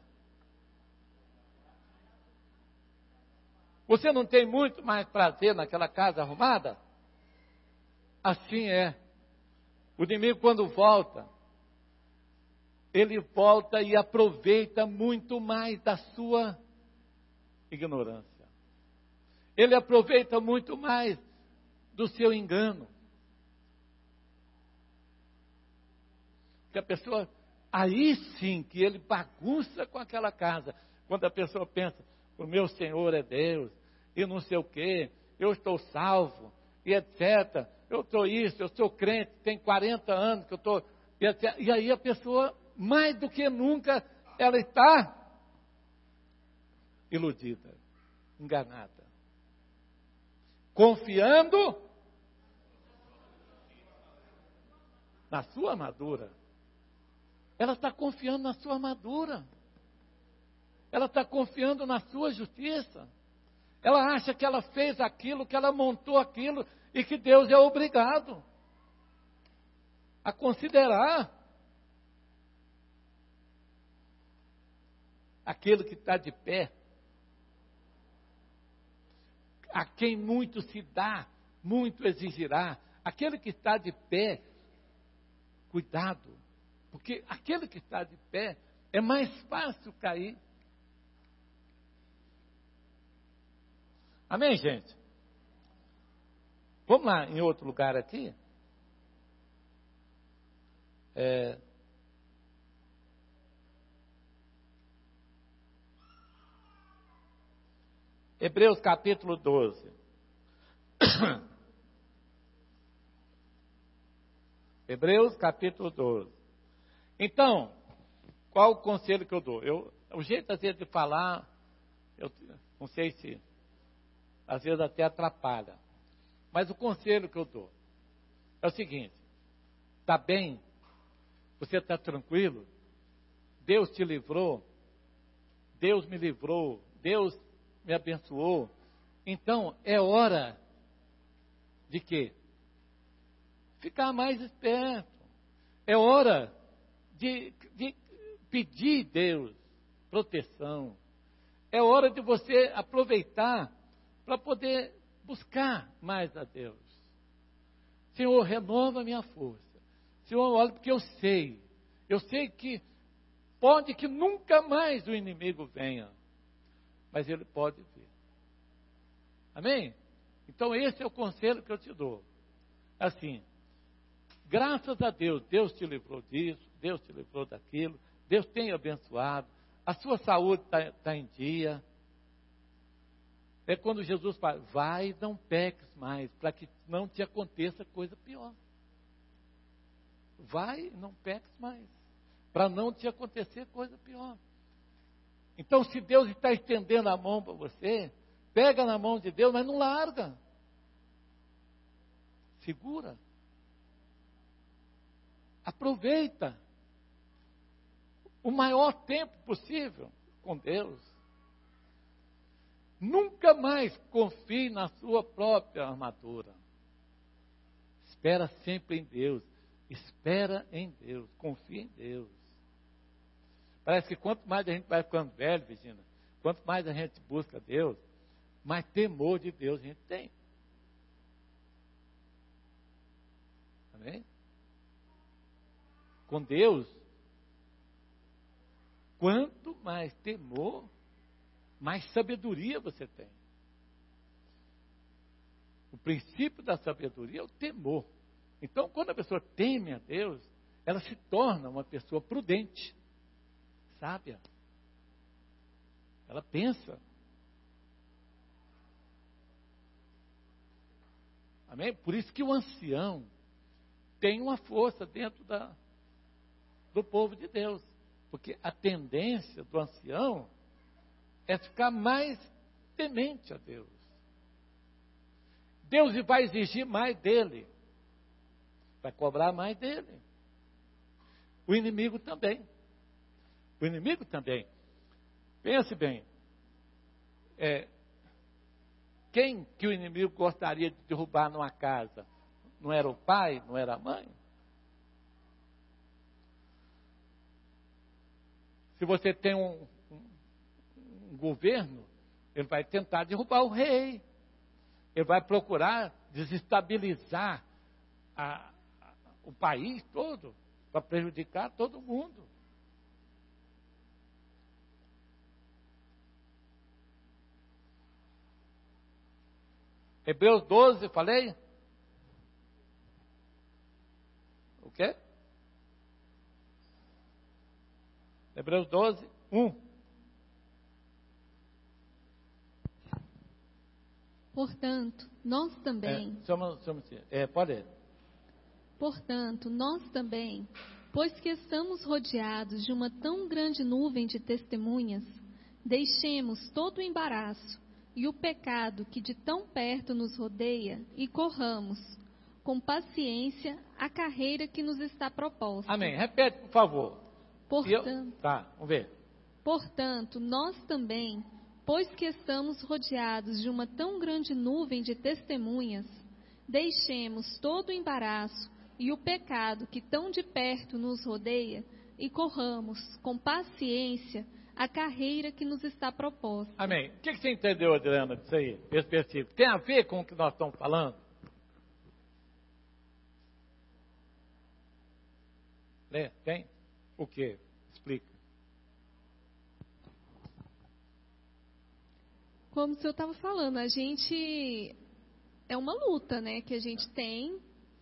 Você não tem muito mais prazer naquela casa arrumada? Assim é. O inimigo, quando volta, ele volta e aproveita muito mais da sua ignorância. Ele aproveita muito mais do seu engano. Que a pessoa, aí sim que ele bagunça com aquela casa. Quando a pessoa pensa, o meu Senhor é Deus, e não sei o quê, eu estou salvo, e etc. eu estou isso, eu sou crente, tem 40 anos que eu estou... E aí a pessoa, mais do que nunca, ela está iludida, enganada. Confiando na sua armadura. Ela está confiando na sua armadura. Ela está confiando na sua justiça. Ela acha que ela fez aquilo, que ela montou aquilo, e que Deus é obrigado a considerar aquele que está de pé, a quem muito se dá, muito exigirá. Aquele que está de pé, cuidado, porque aquele que está de pé é mais fácil cair. Amém, gente? Vamos lá em outro lugar aqui. Hebreus capítulo 12. Hebreus capítulo 12. Então, qual o conselho que eu dou? O jeito às vezes de falar, eu não sei se às vezes até atrapalha. Mas o conselho que eu dou é o seguinte: está bem? Você está tranquilo? Deus te livrou? Deus me livrou? Deus me abençoou? Então é hora de quê? Ficar mais esperto. É hora de pedir Deus proteção. É hora de você aproveitar para poder buscar mais a Deus. Senhor, renova a minha força. Senhor, olha, porque eu sei que pode que nunca mais o inimigo venha, mas ele pode vir. Amém? Então esse é o conselho que eu te dou. Assim, graças a Deus, Deus te livrou disso, Deus te livrou daquilo, Deus tem abençoado, a sua saúde está em dia. É quando Jesus fala, vai e não peques mais, para que não te aconteça coisa pior. Vai e não peques mais, para não te acontecer coisa pior. Então, se Deus está estendendo a mão para você, pega na mão de Deus, mas não larga. Segura. Aproveita o maior tempo possível com Deus. Nunca mais confie na sua própria armadura. Espera sempre em Deus. Espera em Deus. Confia em Deus. Parece que quanto mais a gente vai ficando velho, Virginia, quanto mais a gente busca Deus, mais temor de Deus a gente tem. Amém? Com Deus, quanto mais temor, mais sabedoria você tem. O princípio da sabedoria é o temor. Então, quando a pessoa teme a Deus, ela se torna uma pessoa prudente, sábia. Ela pensa. Amém? Por isso que o ancião tem uma força dentro do povo de Deus. Porque a tendência do ancião é ficar mais temente a Deus. Deus vai exigir mais dele. Vai cobrar mais dele. O inimigo também. O inimigo também. Pense bem. Quem que o inimigo gostaria de derrubar numa casa? Não era o pai? Não era a mãe? Se você tem um governo, ele vai tentar derrubar o rei. Ele vai procurar desestabilizar o país todo, para prejudicar todo mundo. Hebreus 12, falei? O quê? Hebreus 12, 1. Portanto, nós também... Pode. Portanto, nós também, pois que estamos rodeados de uma tão grande nuvem de testemunhas, deixemos todo o embaraço e o pecado que de tão perto nos rodeia e corramos, com paciência, a carreira que nos está proposta. Amém. Repete, por favor. Vamos ver. Portanto, nós também, pois que estamos rodeados de uma tão grande nuvem de testemunhas, deixemos todo o embaraço e o pecado que tão de perto nos rodeia e corramos, com paciência, a carreira que nos está proposta. Amém. O que você entendeu, Adriana, disso aí, esse versículo? Tem a ver com o que nós estamos falando? Tem? O quê? Explica. Como o senhor estava falando, a gente... É uma luta, né, que a gente tem.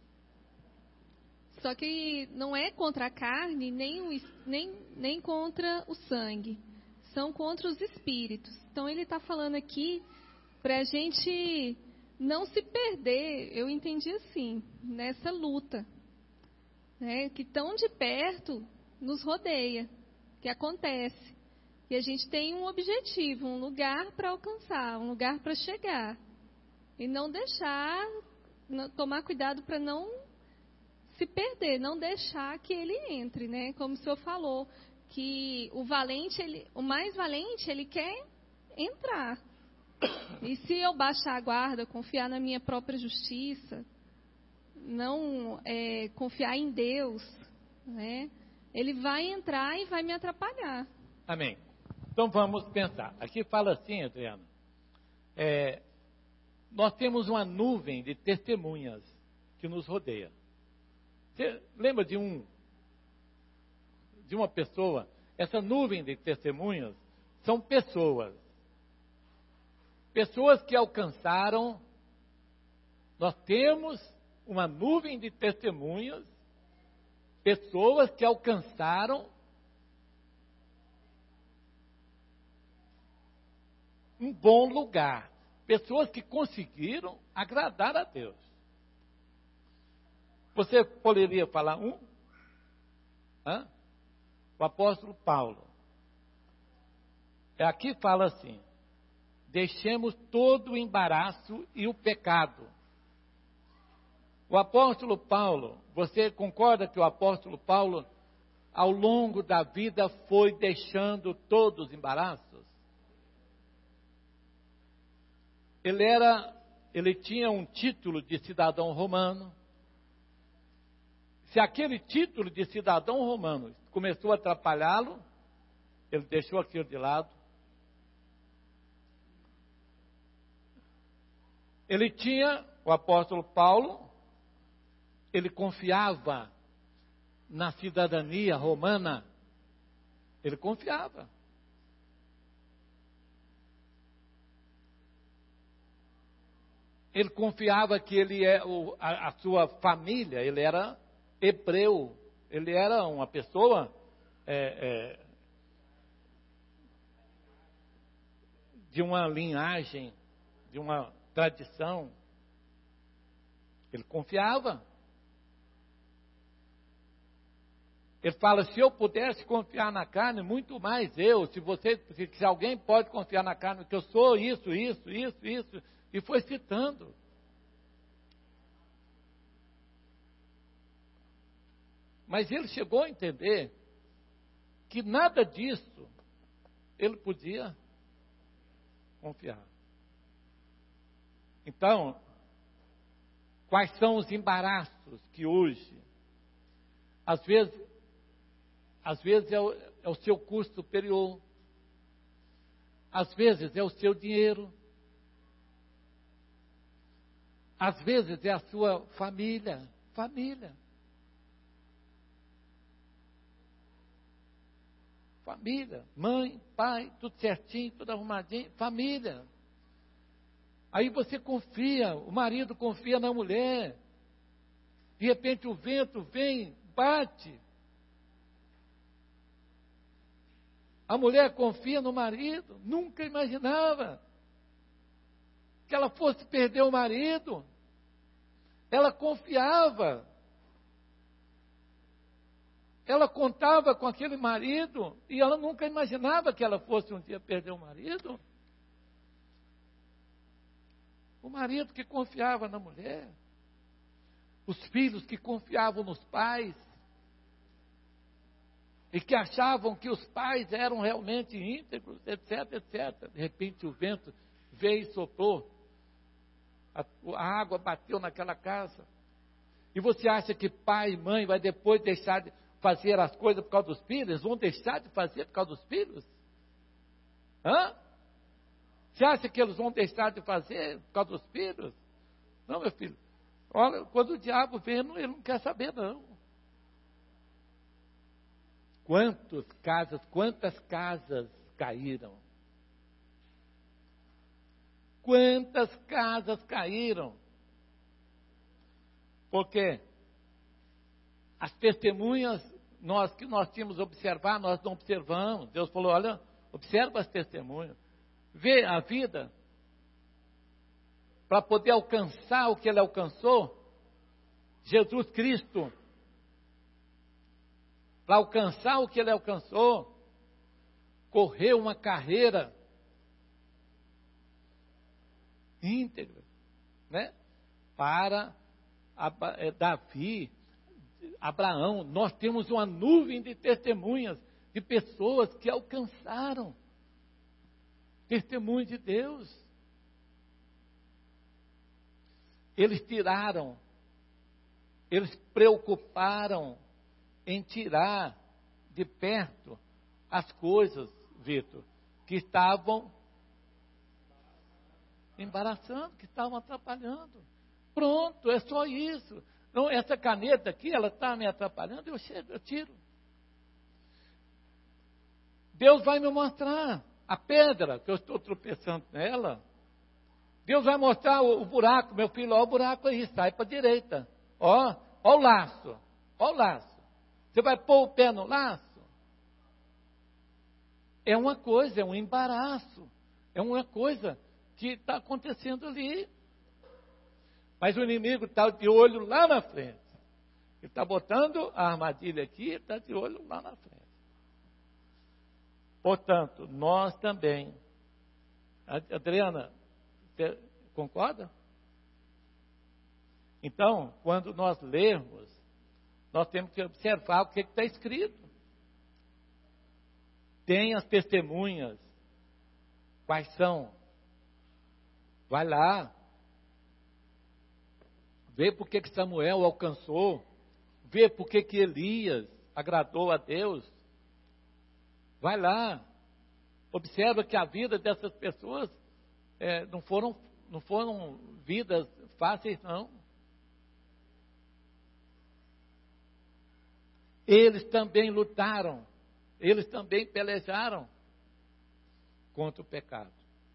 Só que não é contra a carne, nem contra o sangue. São contra os espíritos. Então, ele está falando aqui para a gente não se perder, eu entendi assim, nessa luta, né, que tão de perto nos rodeia, que acontece. E a gente tem um objetivo, um lugar para alcançar, um lugar para chegar. E não deixar, tomar cuidado para não se perder, não deixar que ele entre, né? Como o senhor falou, que o mais valente, ele quer entrar. E se eu baixar a guarda, confiar na minha própria justiça, não confiar em Deus, né? Ele vai entrar e vai me atrapalhar. Amém. Então vamos pensar. Aqui fala assim, Adriana, nós temos uma nuvem de testemunhas que nos rodeia. Você lembra de uma pessoa? Essa nuvem de testemunhas são pessoas que alcançaram. Nós temos uma nuvem de testemunhas, pessoas que alcançaram um bom lugar, pessoas que conseguiram agradar a Deus. Você poderia falar um? O apóstolo Paulo. Aqui fala assim: deixemos todo o embaraço e o pecado. O apóstolo Paulo, você concorda que o apóstolo Paulo, ao longo da vida, foi deixando todos os embaraços? Ele tinha um título de cidadão romano. Se aquele título de cidadão romano começou a atrapalhá-lo, ele deixou aquilo de lado. O apóstolo Paulo, ele confiava na cidadania romana. Ele confiava. Ele confiava que a sua família, ele era hebreu, ele era uma pessoa de uma linhagem, de uma tradição. Ele confiava. Ele fala: se eu pudesse confiar na carne, muito mais eu. Se alguém pode confiar na carne, que eu sou isso, e foi citando. Mas ele chegou a entender que nada disso ele podia confiar. Então, quais são os embaraços que hoje, às vezes é o seu curso superior, às vezes é o seu dinheiro, às vezes é a sua família. Família, mãe, pai, tudo certinho, tudo arrumadinho, família. Aí você confia, o marido confia na mulher. De repente o vento vem, bate. A mulher confia no marido, nunca imaginava que ela fosse perder o marido. Ela confiava. Ela contava com aquele marido e ela nunca imaginava que ela fosse um dia perder o marido. O marido que confiava na mulher. Os filhos que confiavam nos pais. E que achavam que os pais eram realmente íntegros, etc, etc. De repente o vento veio e soprou. A água bateu naquela casa. E você acha que pai e mãe vai depois deixar de fazer as coisas por causa dos filhos? Eles vão deixar de fazer por causa dos filhos? Hã? Você acha que eles vão deixar de fazer por causa dos filhos? Não, meu filho. Olha, quando o diabo vem, ele não quer saber, não. Quantas casas caíram? Quantas casas caíram? Porque as testemunhas que nós tínhamos observar, nós não observamos. Deus falou, olha, observa as testemunhas. Vê a vida. Para poder alcançar o que ele alcançou. Jesus Cristo. Para alcançar o que ele alcançou. Correu uma carreira íntegra, né? Para Davi, Abraão. Nós temos uma nuvem de testemunhas de pessoas que alcançaram testemunho de Deus. Eles preocuparam em tirar de perto as coisas, Vitor, que estavam embaraçando, que estavam atrapalhando. Pronto, é só isso. Não, essa caneta aqui, ela está me atrapalhando, eu tiro. Deus vai me mostrar a pedra que eu estou tropeçando nela. Deus vai mostrar o buraco, meu filho, ó o buraco aí, sai para a direita. Ó o laço, ó o laço. Você vai pôr o pé no laço? É uma coisa, é um embaraço. É uma coisa que está acontecendo ali. Mas o inimigo está de olho lá na frente. Ele está botando a armadilha aqui, ele está de olho lá na frente. Portanto, nós também. Adriana, você concorda? Então, quando nós lermos, nós temos que observar o que está escrito. Tem as testemunhas. Quais são? Vai lá. Vê por que Samuel alcançou. Vê por que Elias agradou a Deus. Vai lá. Observa que a vida dessas pessoas não foram vidas fáceis, não. Eles também lutaram. Eles também pelejaram contra o pecado.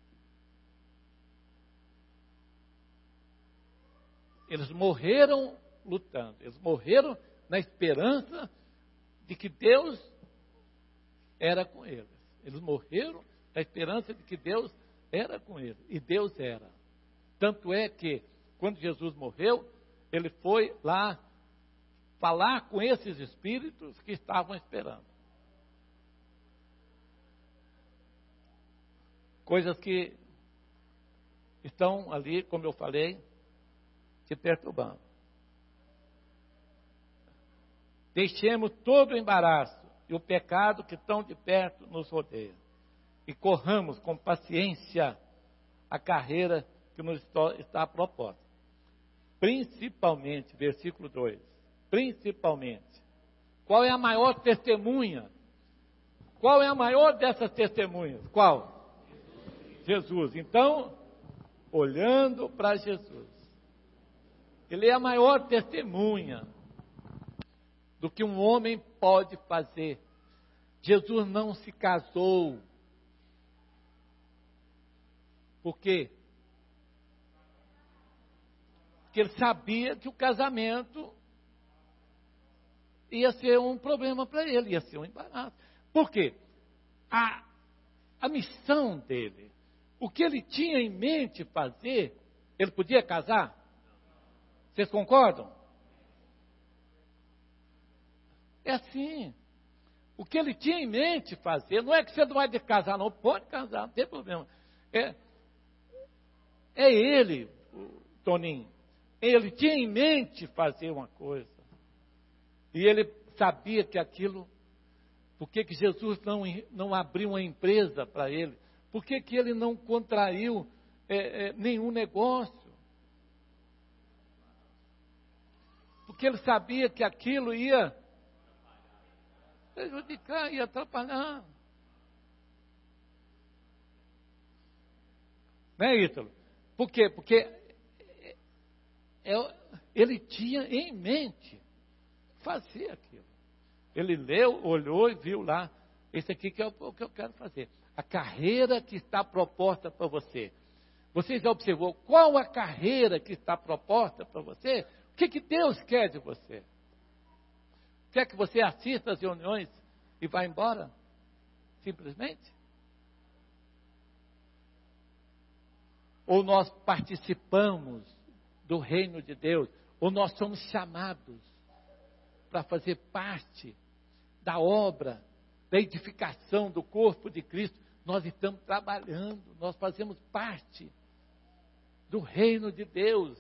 Eles morreram lutando. Eles morreram na esperança de que Deus era com eles. Eles morreram na esperança de que Deus era com eles. E Deus era. Tanto é que, quando Jesus morreu, ele foi lá falar com esses espíritos que estavam esperando. Coisas que estão ali, como eu falei, te perturbando. Deixemos todo o embaraço e o pecado que tão de perto nos rodeia. E corramos com paciência a carreira que nos está proposta. Principalmente, versículo 2. Principalmente. Qual é a maior testemunha? Qual é a maior dessas testemunhas? Qual? Jesus. Então, olhando para Jesus. Ele é a maior testemunha do que um homem pode fazer. Jesus não se casou. Por quê? Porque ele sabia que o casamento ia ser um problema para ele, ia ser um embaraço. Por quê? A missão dele o que ele tinha em mente fazer, ele podia casar? Vocês concordam? É assim. O que ele tinha em mente fazer, não é que você não vai de casar, não, pode casar, não tem problema. É ele, Toninho, ele tinha em mente fazer uma coisa. E ele sabia que aquilo, por que Jesus não abriu uma empresa para ele? Por que ele não contraiu nenhum negócio? Porque ele sabia que aquilo ia prejudicar, ia atrapalhar. Não é, Ítalo? Por quê? Porque ele tinha em mente fazer aquilo. Ele leu, olhou e viu lá, esse aqui que é o que eu quero fazer. A carreira que está proposta para você. Você já observou qual a carreira que está proposta para você? O que Deus quer de você? Quer que você assista às reuniões e vá embora? Simplesmente? Ou nós participamos do reino de Deus? Ou nós somos chamados para fazer parte da obra, da edificação do corpo de Cristo? Nós estamos trabalhando, nós fazemos parte do reino de Deus.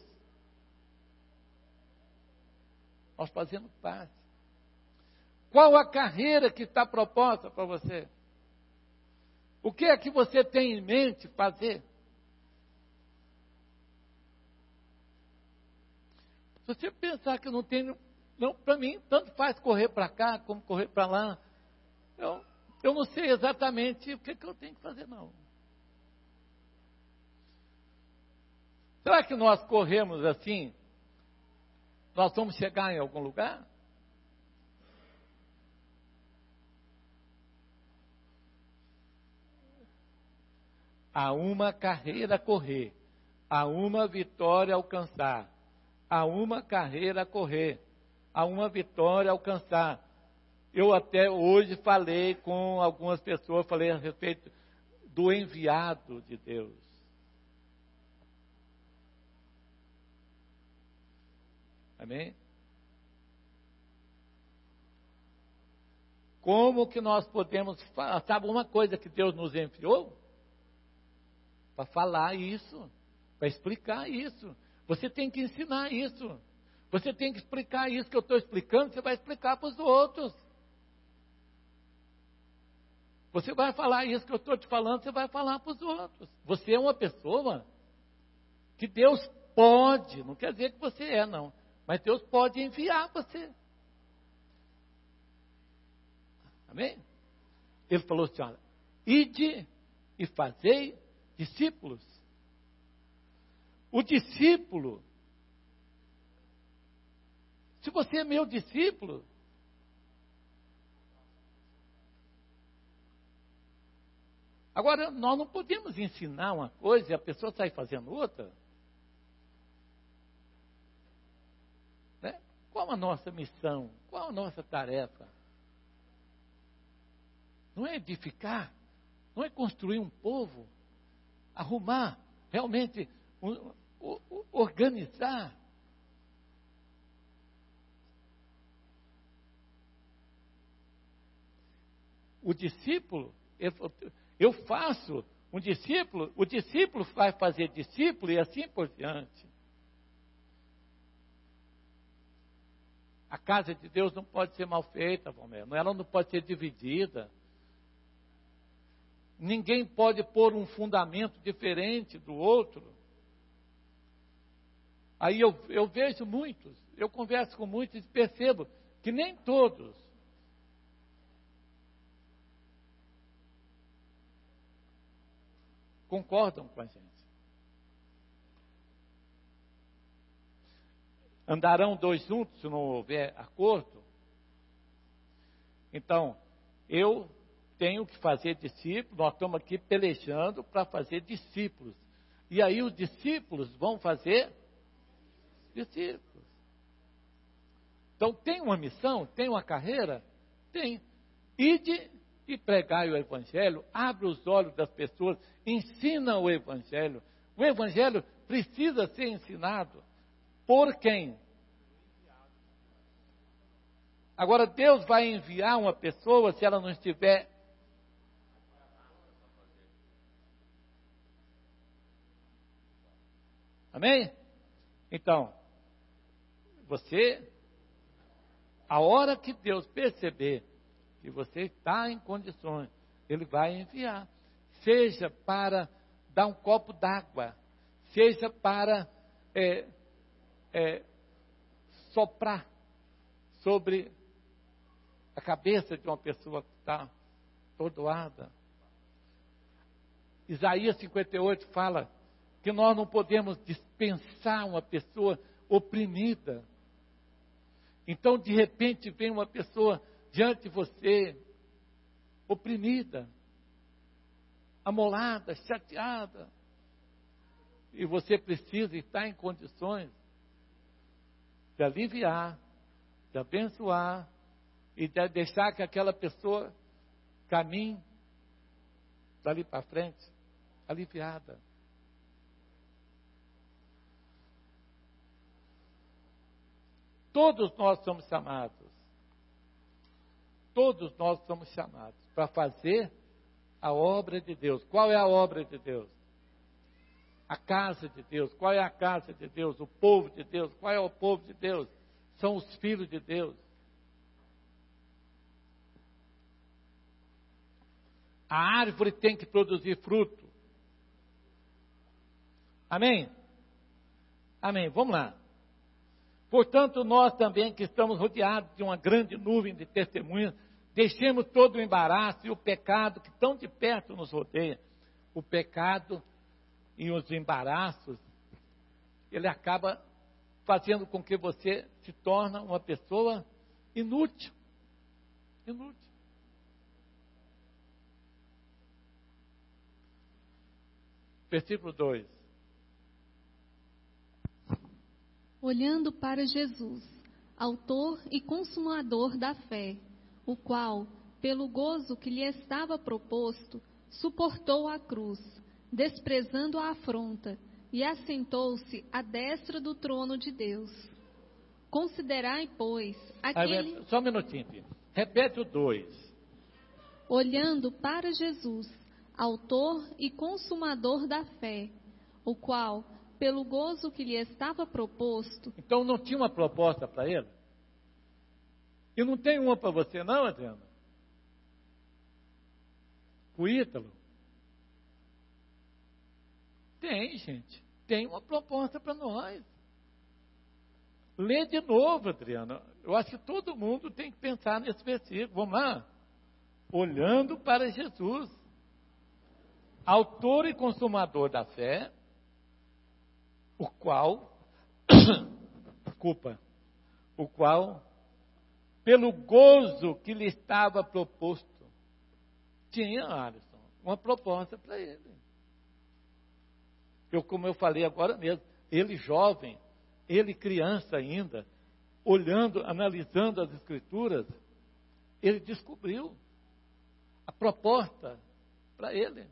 Nós fazemos parte. Qual a carreira que está proposta para você? O que é que você tem em mente fazer? Se você pensar que eu não tenho, não, para mim, tanto faz correr para cá como correr para lá. Eu não sei exatamente o que eu tenho que fazer, não. Será que nós corremos assim? Nós vamos chegar em algum lugar? Há uma carreira a correr, há uma vitória a alcançar, há uma carreira a correr, há uma vitória a alcançar. Eu até hoje falei com algumas pessoas, falei a respeito do enviado de Deus. Amém? Como que nós podemos falar? Sabe uma coisa que Deus nos enviou? Para falar isso, para explicar isso. Você tem que ensinar isso. Você tem que explicar isso que eu estou explicando, você vai explicar para os outros. Você vai falar isso que eu estou te falando, você vai falar para os outros. Você é uma pessoa que Deus pode, não quer dizer que você é, não, mas Deus pode enviar você. Amém? Ele falou assim, olha, ide e fazei discípulos. O discípulo, se você é meu discípulo, agora nós não podemos ensinar uma coisa e a pessoa sair fazendo outra. Né? Qual a nossa missão? Qual a nossa tarefa? Não é edificar, não é construir um povo, arrumar, realmente organizar. O discípulo, eu faço um discípulo, o discípulo vai fazer discípulo e assim por diante. A casa de Deus não pode ser mal feita, ela não pode ser dividida. Ninguém pode pôr um fundamento diferente do outro. Aí eu vejo muitos, eu converso com muitos e percebo que nem todos concordam com a gente. Andarão dois juntos se não houver acordo? Então, eu tenho que fazer discípulos, nós estamos aqui pelejando para fazer discípulos. E aí os discípulos vão fazer discípulos. Então tem uma missão, tem uma carreira? Tem. Ide e pregai o Evangelho, abre os olhos das pessoas, ensina o Evangelho. O Evangelho precisa ser ensinado por quem? Agora, Deus vai enviar uma pessoa se ela não estiver. Amém? Então, a hora que Deus perceber que você está em condições, Ele vai enviar. Seja para dar um copo d'água, seja para soprar sobre a cabeça de uma pessoa que está atordoada. Isaías 58 fala que nós não podemos dispensar uma pessoa oprimida. Então, de repente, vem uma pessoa diante de você, oprimida, amolada, chateada, e você precisa estar em condições de aliviar, de abençoar, e de deixar que aquela pessoa caminhe dali para frente, aliviada. Todos nós somos chamados para fazer a obra de Deus. Qual é a obra de Deus? A casa de Deus. Qual é a casa de Deus? O povo de Deus. Qual é o povo de Deus? São os filhos de Deus. A árvore tem que produzir fruto. Amém? Amém. Vamos lá. Portanto, nós também que estamos rodeados de uma grande nuvem de testemunhas, deixemos todo o embaraço e o pecado que tão de perto nos rodeia. O pecado e os embaraços, ele acaba fazendo com que você se torne uma pessoa inútil. Inútil. Versículo 2. Olhando para Jesus, autor e consumador da fé, o qual, pelo gozo que lhe estava proposto, suportou a cruz, desprezando a afronta, e assentou-se à destra do trono de Deus. Considerai, pois, aquele... Só um minutinho, filho. Repete o 2. Olhando para Jesus, autor e consumador da fé, o qual, pelo gozo que lhe estava proposto... Então não tinha uma proposta para ele? E não tem uma para você não, Adriana? O Ítalo? Tem, gente. Tem uma proposta para nós. Lê de novo, Adriana. Eu acho que todo mundo tem que pensar nesse versículo. Vamos lá? Olhando para Jesus, autor e consumador da fé, o qual, pelo gozo que lhe estava proposto, tinha, Alisson, uma proposta para ele. Como eu falei agora mesmo, ele jovem, ele criança ainda, olhando, analisando as Escrituras, ele descobriu a proposta para ele.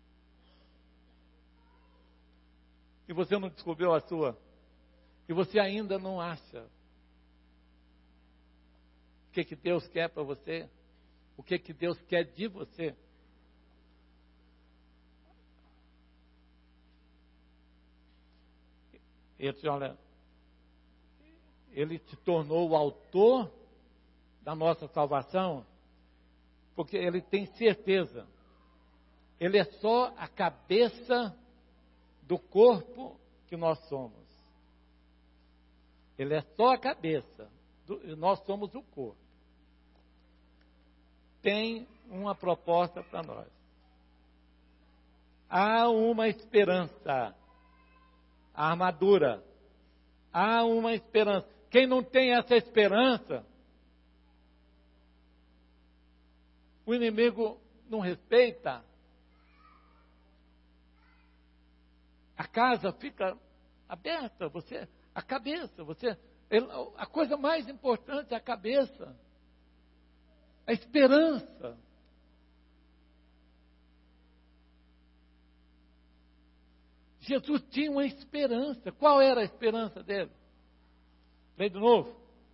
E você não descobriu a sua? E você ainda não acha o que Deus quer para você? O que Deus quer de você? Ele disse, olha, Ele te tornou o autor da nossa salvação, porque Ele tem certeza. Ele é só a cabeça do corpo que nós somos. Ele é só a cabeça, nós somos o corpo. Tem uma proposta para nós. Há uma esperança, a armadura. Há uma esperança. Quem não tem essa esperança, o inimigo não respeita. A casa fica aberta, a cabeça, a coisa mais importante é a cabeça, a esperança. Jesus tinha uma esperança. Qual era a esperança dele? Lê de novo.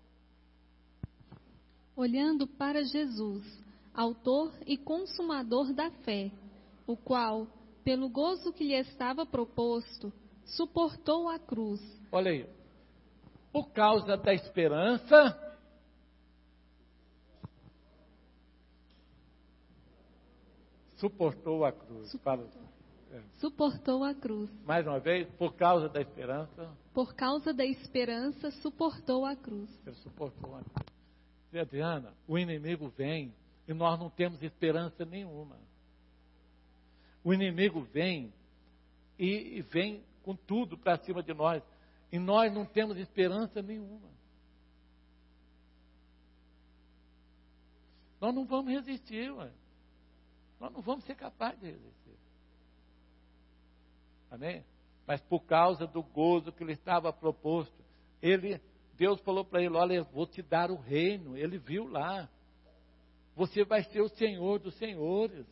Olhando para Jesus, autor e consumador da fé, o qual, pelo gozo que lhe estava proposto, suportou a cruz. Olha aí. Por causa da esperança, suportou a cruz. Suportou a cruz. Mais uma vez, por causa da esperança. Por causa da esperança, suportou a cruz. Ele suportou a cruz. E Adriana, o inimigo vem e nós não temos esperança nenhuma. O inimigo vem e vem com tudo para cima de nós. E nós não temos esperança nenhuma. Nós não vamos resistir, ué. Nós não vamos ser capazes de resistir. Amém? Mas por causa do gozo que lhe estava proposto, Deus falou para ele, olha, eu vou te dar o reino. Ele viu lá. Você vai ser o Senhor dos senhores.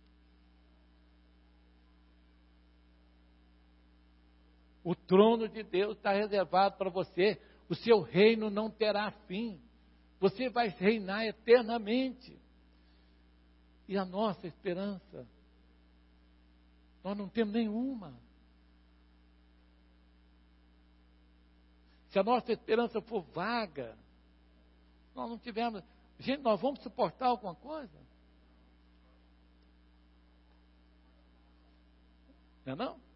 O trono de Deus está reservado para você. O seu reino não terá fim. Você vai reinar eternamente. E a nossa esperança? Nós não temos nenhuma. Se a nossa esperança for vaga, nós não tivermos... Gente, nós vamos suportar alguma coisa? Não é não?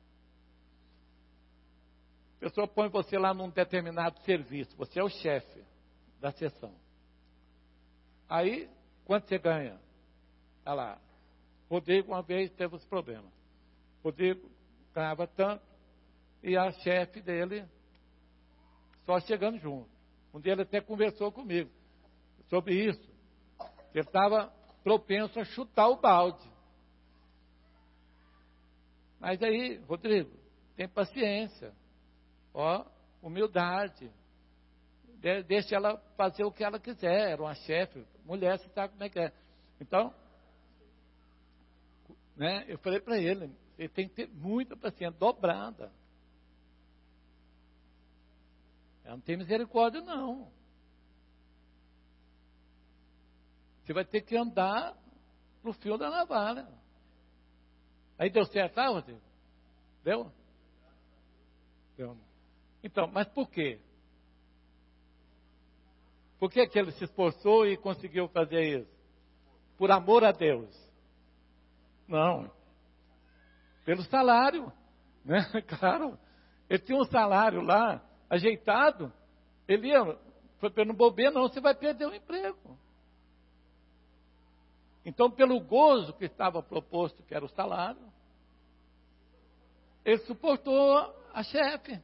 A pessoa põe você lá num determinado serviço, você é o chefe da seção. Aí, quanto você ganha? Olha lá, Rodrigo uma vez teve os problemas. Rodrigo ganhava tanto e a chefe dele só chegando junto. Um dia ele até conversou comigo sobre isso. Ele estava propenso a chutar o balde. Mas aí, Rodrigo, tem paciência. Ó, humildade. Deixa ela fazer o que ela quiser. Era uma chefe, mulher, você sabe como é que é. Então, né, eu falei para ele tem que ter muita paciência, dobrada. Ela não tem misericórdia, não. Você vai ter que andar no fio da navalha. Aí deu certo, tá, Rodrigo? Deu? Deu. Então, mas por quê? Por que ele se esforçou e conseguiu fazer isso? Por amor a Deus? Não. Pelo salário, né? Claro. Ele tinha um salário lá, ajeitado. Ele foi pelo bobeira, não, você vai perder o emprego. Então, pelo gozo que estava proposto, que era o salário, ele suportou a chefe.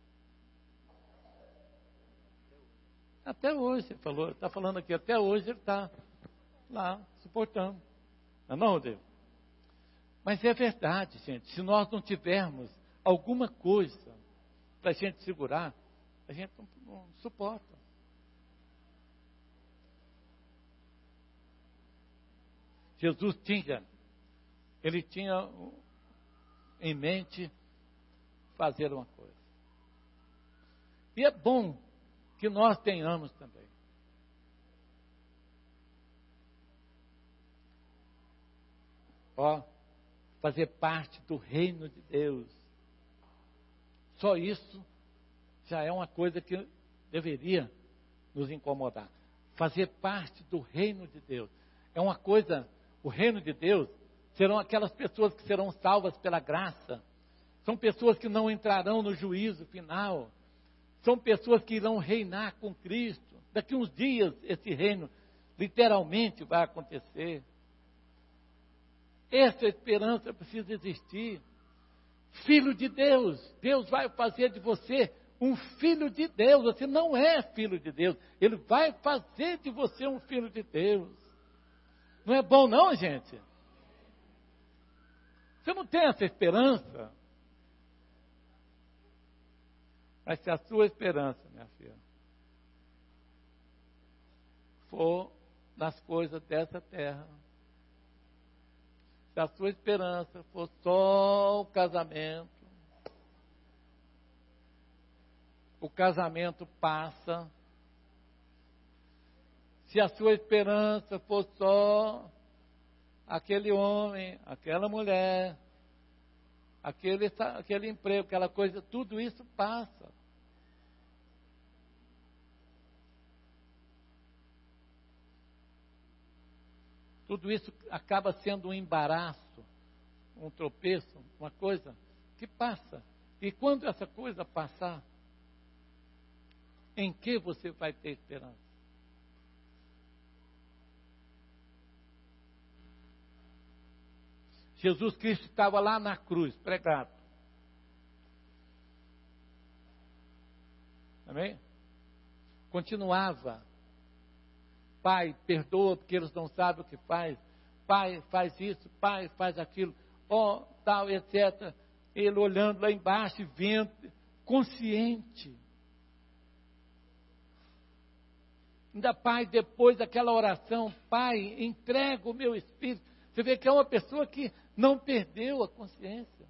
Até hoje, está falando aqui, até hoje ele está lá, suportando. Não, Rodrigo? Mas é verdade, gente, se nós não tivermos alguma coisa para a gente segurar, a gente não suporta. Jesus tinha em mente fazer uma coisa. E é bom que nós tenhamos também. Ó, fazer parte do reino de Deus. Só isso já é uma coisa que deveria nos incomodar. Fazer parte do reino de Deus. É uma coisa, o reino de Deus serão aquelas pessoas que serão salvas pela graça. São pessoas que não entrarão no juízo final. São pessoas que irão reinar com Cristo. Daqui uns dias esse reino literalmente vai acontecer. Essa esperança precisa existir. Filho de Deus, Deus vai fazer de você um filho de Deus. Você não é filho de Deus, Ele vai fazer de você um filho de Deus. Não é bom não, gente? Você não tem essa esperança? Mas se a sua esperança, minha filha, for nas coisas dessa terra, se a sua esperança for só o casamento, o casamento passa. Se a sua esperança for só aquele homem, aquela mulher, aquele emprego, aquela coisa, tudo isso passa. Tudo isso acaba sendo um embaraço, um tropeço, uma coisa que passa. E quando essa coisa passar, em que você vai ter esperança? Jesus Cristo estava lá na cruz, pregado. Amém? Continuava. Pai, perdoa porque eles não sabem o que faz. Pai, faz isso. Pai, faz aquilo. Ó, tal, etc. Ele olhando lá embaixo e vendo, consciente. Ainda, Pai, depois daquela oração, Pai, entrega o meu espírito. Você vê que é uma pessoa que não perdeu a consciência.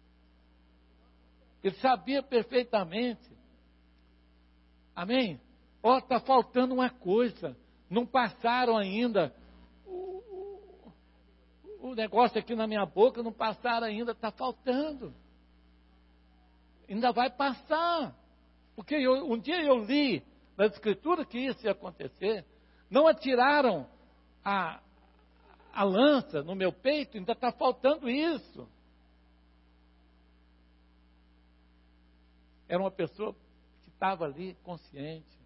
Ele sabia perfeitamente. Amém? Ó, está faltando uma coisa. Não passaram ainda o negócio aqui na minha boca, não passaram ainda, está faltando. Ainda vai passar. Porque um dia eu li na Escritura que isso ia acontecer. Não atiraram a lança no meu peito, ainda está faltando isso. Era uma pessoa que estava ali consciente.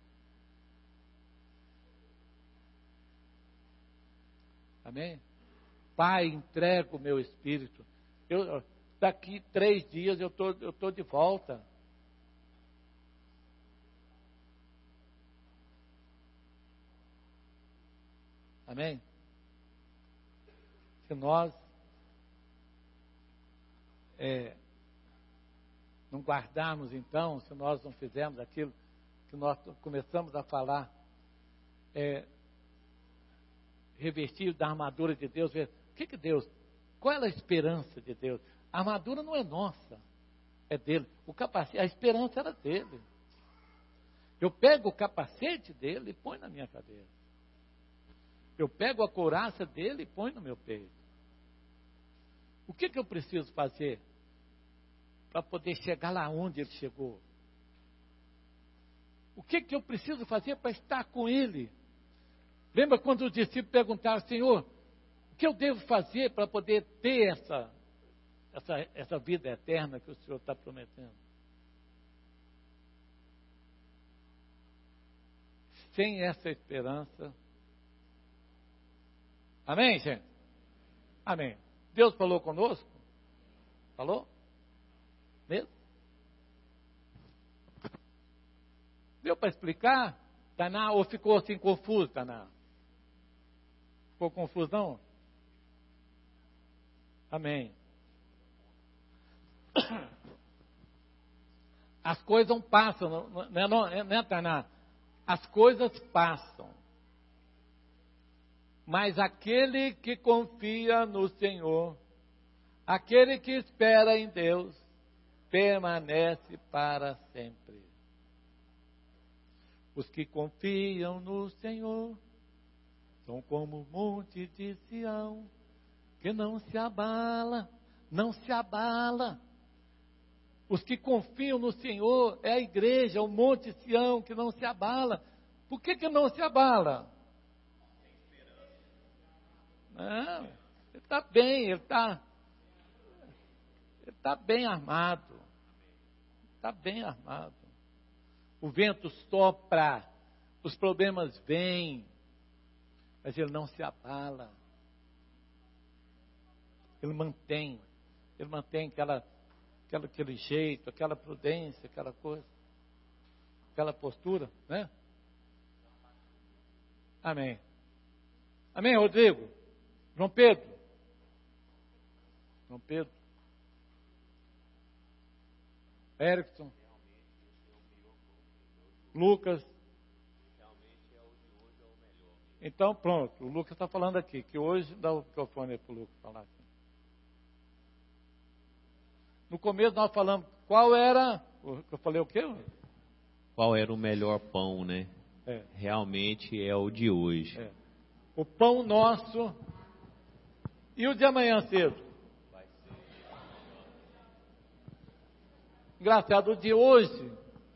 Amém? Pai, entrego o meu espírito. Daqui 3 dias eu tô de volta. Amém? Se nós não guardarmos então, se nós não fizermos aquilo que nós começamos a falar, revestido da armadura de Deus, ver o que Deus, qual é a esperança de Deus? A armadura não é nossa, é dele. O capacete, a esperança era dele. Eu pego o capacete dele e põe na minha cabeça. Eu pego a couraça dele e põe no meu peito. O que eu preciso fazer para poder chegar lá onde ele chegou? O que eu preciso fazer para estar com ele? Lembra quando os discípulos perguntaram, Senhor, o que eu devo fazer para poder ter essa vida eterna que o Senhor está prometendo? Sem essa esperança. Amém, gente? Amém. Deus falou conosco? Falou? Mesmo? Deu para explicar, Taná? Ou ficou assim confuso, Taná? Ficou confuso, não? Amém. As coisas não passam, né, Taná? As coisas passam. Mas aquele que confia no Senhor, aquele que espera em Deus, permanece para sempre. Os que confiam no Senhor são como o monte de Sião, que não se abala, não se abala. Os que confiam no Senhor é a igreja, o monte de Sião, que não se abala. Por que não se abala? Não, ele está bem, ele está bem armado. Está bem armado. O vento sopra, os problemas vêm, mas ele não se abala. Ele mantém aquele jeito, aquela prudência, aquela coisa, aquela postura, né? Amém. Amém, Rodrigo? João Pedro? Erickson? Lucas? Então pronto, o Lucas está falando aqui, que hoje, dá o microfone para o Lucas falar aqui. No começo nós falamos, qual era, eu falei o quê? qual era o melhor pão, né? Realmente é o de hoje. O pão nosso e o de amanhã cedo. Engraçado, o de hoje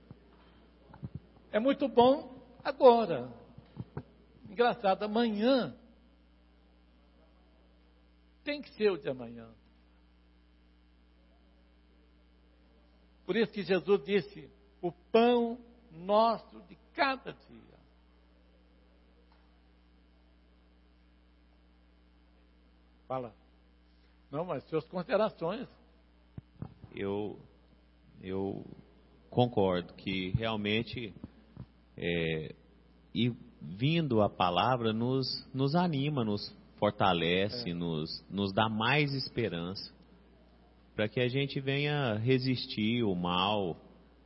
é muito bom agora. Engraçado, amanhã tem que ser o de amanhã. Por isso que Jesus disse, o pão nosso de cada dia. Fala. Não, mas suas considerações. Eu concordo que realmente e vindo a palavra nos anima, nos fortalece, nos dá mais esperança para que a gente venha resistir o mal,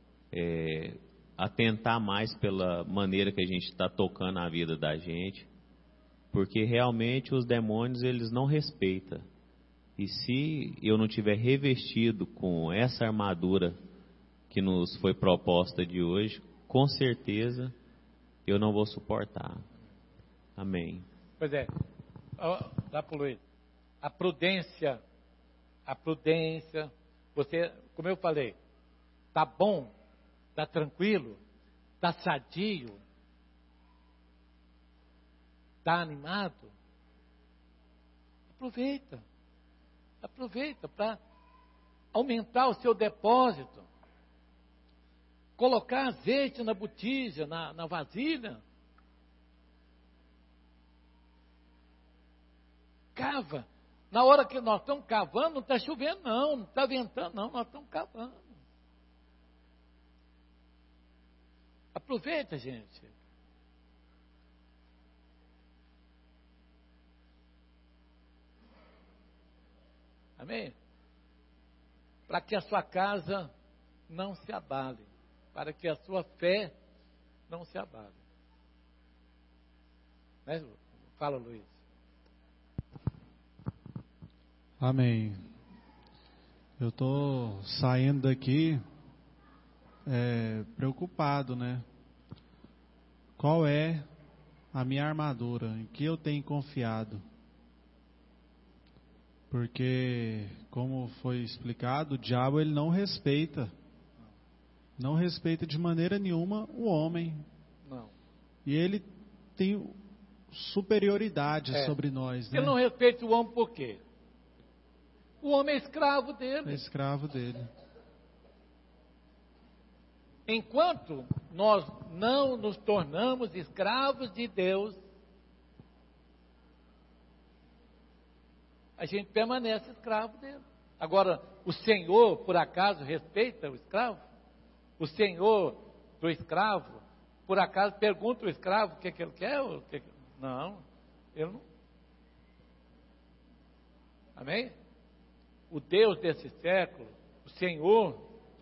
atentar mais pela maneira que a gente está tocando a vida da gente, porque realmente os demônios eles não respeitam. E se eu não tiver revestido com essa armadura que nos foi proposta de hoje, com certeza eu não vou suportar. Amém. Pois é, lá para o Luiz, a prudência, você, como eu falei, tá bom, tá tranquilo, tá sadio, tá animado, aproveita para aumentar o seu depósito, colocar azeite na botija, na vasilha, cava. Na hora que nós estamos cavando, não está chovendo não está ventando não, nós estamos cavando. Aproveita, gente. Amém? Para que a sua casa não se abale, para que a sua fé não se abale. Mas, fala, Luiz. Amém. Eu estou saindo daqui preocupado, né? Qual é a minha armadura? Em que eu tenho confiado? Porque, como foi explicado, o diabo ele não respeita de maneira nenhuma o homem. Não. E ele tem superioridade sobre nós, né? Ele não respeita o homem por quê? O homem é escravo dele. É escravo dele. Enquanto nós não nos tornamos escravos de Deus, a gente permanece escravo dele. Agora, o Senhor, por acaso, respeita o escravo? O Senhor do escravo, por acaso, pergunta ao escravo o que ele quer? Não, ele não. Amém? O Deus desse século, o Senhor,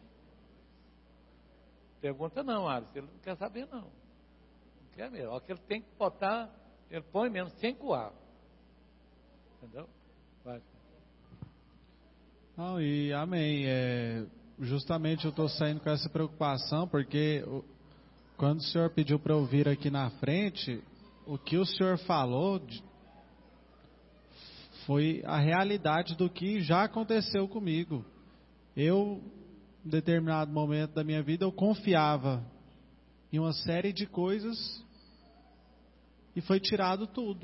pergunta não, Ares, ele não quer saber não. Não quer mesmo. O que ele tem que botar, ele põe mesmo, sem coar. Entendeu? Vai. Não, e amém. Justamente eu estou saindo com essa preocupação, porque quando o senhor pediu para eu vir aqui na frente, o que o senhor falou foi a realidade do que já aconteceu comigo. Eu, em determinado momento da minha vida, eu confiava em uma série de coisas e foi tirado tudo.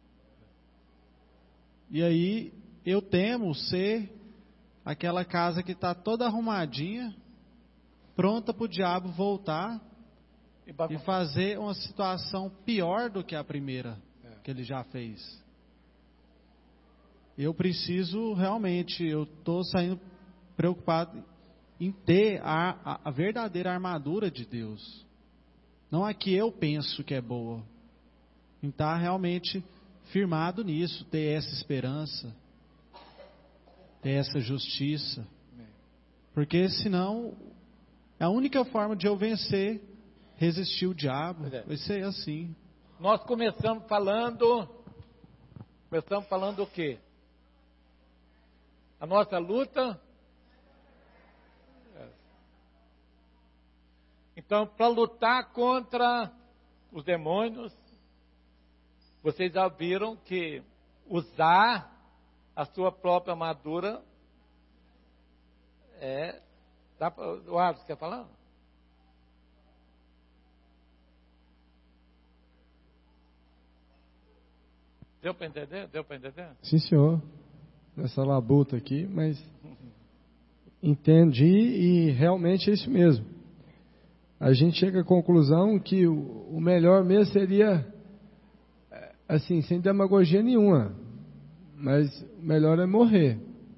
E aí eu temo ser aquela casa que está toda arrumadinha, pronta para o diabo voltar e fazer uma situação pior do que a primeira que ele já fez. Eu preciso realmente, eu estou saindo preocupado em ter a verdadeira armadura de Deus. Não a que eu penso que é boa. Em estar realmente firmado nisso, ter essa esperança, ter essa justiça. Porque senão, a única forma de eu vencer, resistir o diabo, vai ser assim. Nós começamos falando o quê? A nossa luta. Então Então, para lutar contra os demônios, vocês já viram que usar a sua própria armadura o Alisson quer falar? Deu para entender? Deu para entender? Sim, senhor. Nessa labuta aqui, mas entendi e realmente é isso mesmo. A gente chega à conclusão que o melhor mesmo seria, assim, sem demagogia nenhuma, mas o melhor é morrer.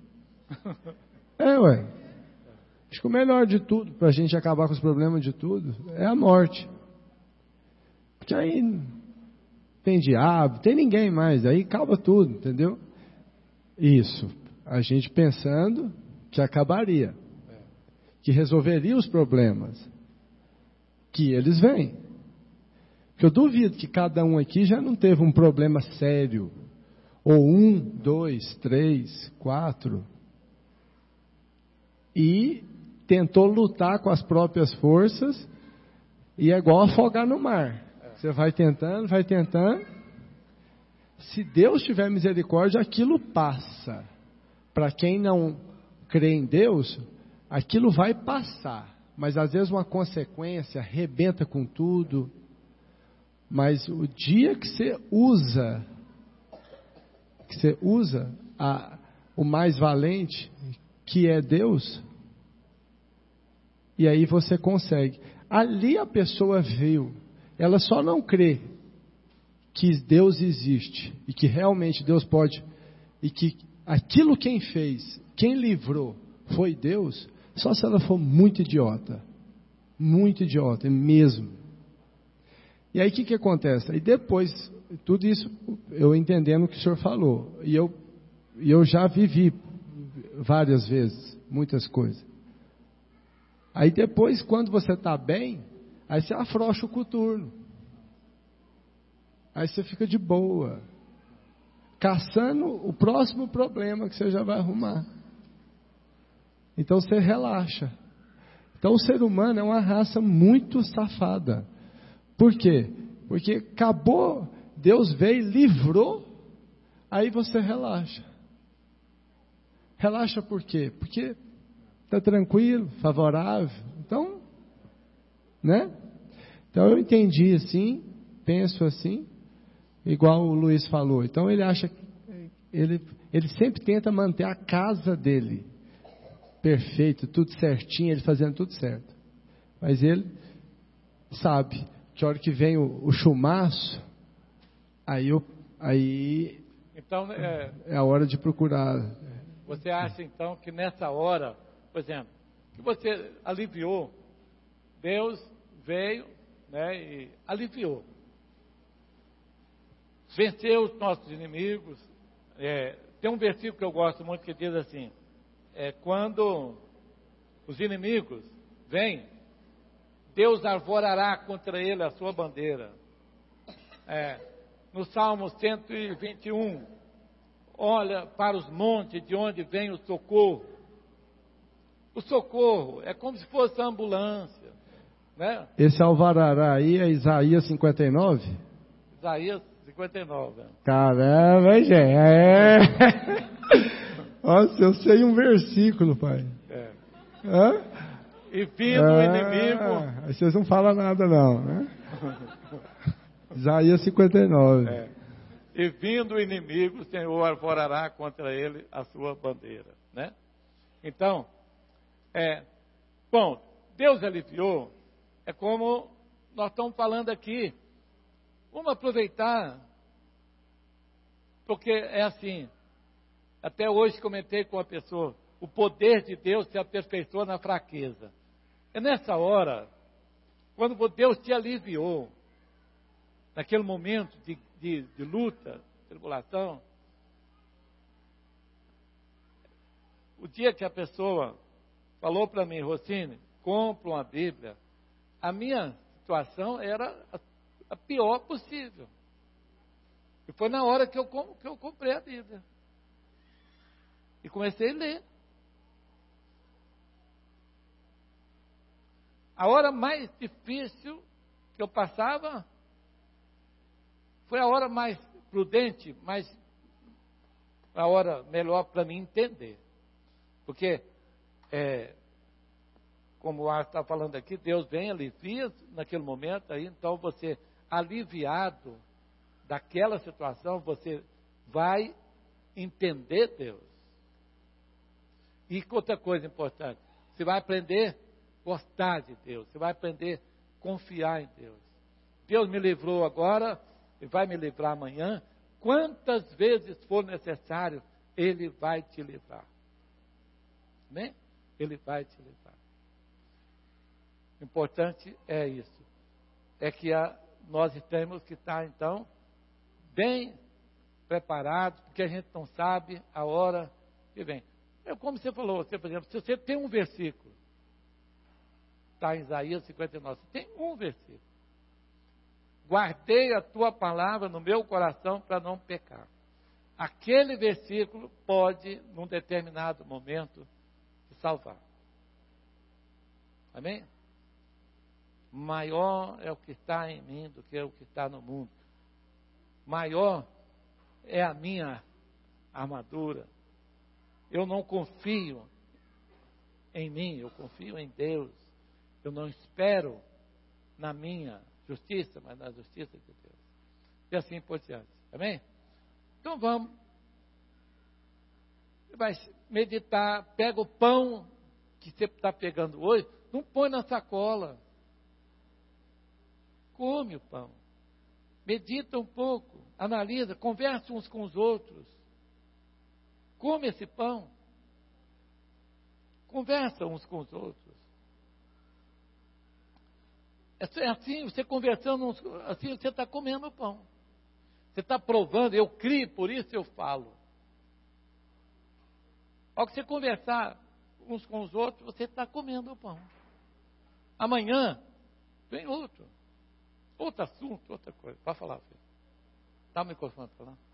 Ué. Acho que o melhor de tudo, para a gente acabar com os problemas de tudo, é a morte. Porque aí tem diabo, tem ninguém mais, aí acaba tudo, entendeu? Isso, a gente pensando que acabaria, que resolveria os problemas, que eles vêm. Porque eu duvido que cada um aqui já não teve um problema sério, ou 1, 2, 3, 4, e tentou lutar com as próprias forças, e é igual afogar no mar. Você vai tentando, se Deus tiver misericórdia, aquilo passa. Para quem não crê em Deus, aquilo vai passar, mas às vezes uma consequência arrebenta com tudo. Mas o dia que você usa o mais valente, que é Deus, e aí você consegue. Ali a pessoa viu, ela só não crê que Deus existe e que realmente Deus pode, e que aquilo quem fez, quem livrou foi Deus, só se ela for muito idiota mesmo. E aí o que acontece? Aí depois, tudo isso eu entendendo o que o senhor falou, e eu já vivi várias vezes, muitas coisas. Aí depois, quando você está bem, aí você afrouxa o coturno. Aí você fica de boa, caçando o próximo problema que você já vai arrumar. Então você relaxa. Então o ser humano é uma raça muito safada. Por quê? Porque acabou, Deus veio, livrou, aí você relaxa. Relaxa por quê? Porque está tranquilo, favorável. Então, né? Então eu entendi assim, penso assim, igual o Luiz falou. Então ele acha, ele sempre tenta manter a casa dele perfeito, tudo certinho, ele fazendo tudo certo. Mas ele sabe que a hora que vem o chumaço, aí então, é a hora de procurar. Você acha então que nessa hora, por exemplo, que você aliviou, Deus veio, né, e aliviou, venceu os nossos inimigos. Tem um versículo que eu gosto muito que diz assim: quando os inimigos vêm, Deus arvorará contra ele a sua bandeira. No Salmo 121, olha para os montes de onde vem o socorro. O socorro é como se fosse a ambulância, né? Esse alvarará aí é Isaías 59? Isaías 59. Caramba, gente. Nossa, eu sei um versículo, pai. Hã? E vindo o inimigo... Aí vocês não falam nada não, né? Isaías 59. E vindo o inimigo, o Senhor arvorará contra ele a sua bandeira, né? Então, bom, Deus aliviou, é como nós estamos falando aqui. Vamos aproveitar, porque é assim, até hoje comentei com a pessoa, o poder de Deus se aperfeiçoa na fraqueza. É nessa hora, quando Deus te aliviou, naquele momento de luta, tribulação, o dia que a pessoa falou para mim, Rocine, compra uma Bíblia, a minha situação era a pior possível. E foi na hora que eu comprei a Bíblia. E comecei a ler. A hora mais difícil que eu passava foi a hora mais prudente, a hora melhor para mim entender. Porque, como o Arthur está falando aqui, Deus vem, alivia naquele momento, aí, então você, aliviado daquela situação, você vai entender Deus. E outra coisa importante, você vai aprender a gostar de Deus, você vai aprender a confiar em Deus. Deus me livrou agora, e vai me livrar amanhã. Quantas vezes for necessário, Ele vai te livrar. Amém? Ele vai te livrar. O importante é isso. É que nós temos que estar, então, bem preparados, porque a gente não sabe a hora que vem. Como você falou, por exemplo, se você tem um versículo, está em Isaías 59, você tem um versículo. Guardei a tua palavra no meu coração para não pecar. Aquele versículo pode, num determinado momento, te salvar. Amém? Maior é o que está em mim do que o que está no mundo. Maior é a minha armadura. Eu não confio em mim, eu confio em Deus. Eu não espero na minha justiça, mas na justiça de Deus. E assim por diante. Amém? Então vamos. Você vai meditar, pega o pão que você está pegando hoje, não põe na sacola. Come o pão. Medita um pouco, analisa, conversa uns com os outros. Come esse pão. Conversa uns com os outros. É assim, você conversando, assim você está comendo o pão. Você está provando, eu crio, por isso eu falo. Ao que você conversar uns com os outros, você está comendo o pão. Amanhã, vem outro assunto, outra coisa. Pode falar, filho. Dá o microfone para lá.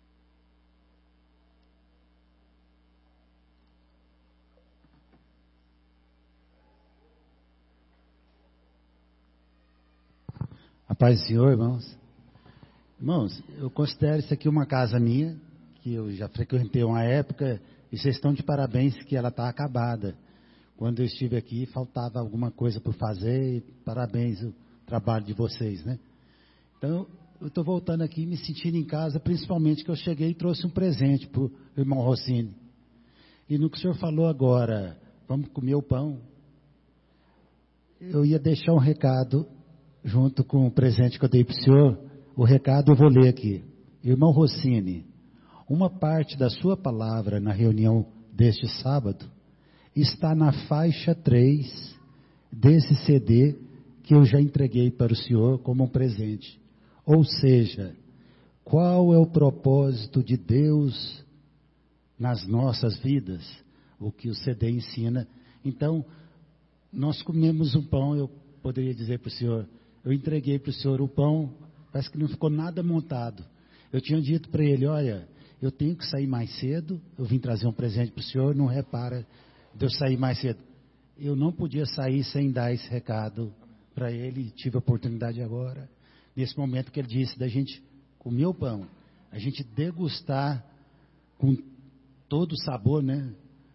A paz do Senhor, irmãos. Irmãos, eu considero isso aqui uma casa minha, que eu já frequentei uma época, e vocês estão de parabéns que ela está acabada. Quando eu estive aqui, faltava alguma coisa por fazer, e parabéns o trabalho de vocês, né? Então, eu estou voltando aqui me sentindo em casa, principalmente que eu cheguei e trouxe um presente para o irmão Rossini. E no que o senhor falou agora, vamos comer o pão, eu ia deixar um recado junto com o presente que eu dei para o senhor. O recado eu vou ler aqui. Irmão Rossini, uma parte da sua palavra na reunião deste sábado está na faixa 3 desse CD que eu já entreguei para o senhor como um presente. Ou seja, qual é o propósito de Deus nas nossas vidas? O que o CD ensina. Então, nós comemos um pão, eu poderia dizer para o senhor, eu entreguei para o senhor o pão, parece que não ficou nada montado. Eu tinha dito para ele, olha, eu tenho que sair mais cedo, eu vim trazer um presente para o senhor, não repara de eu sair mais cedo. Eu não podia sair sem dar esse recado para ele, tive a oportunidade agora, nesse momento que ele disse da gente comer o pão, a gente degustar com todo o sabor, né,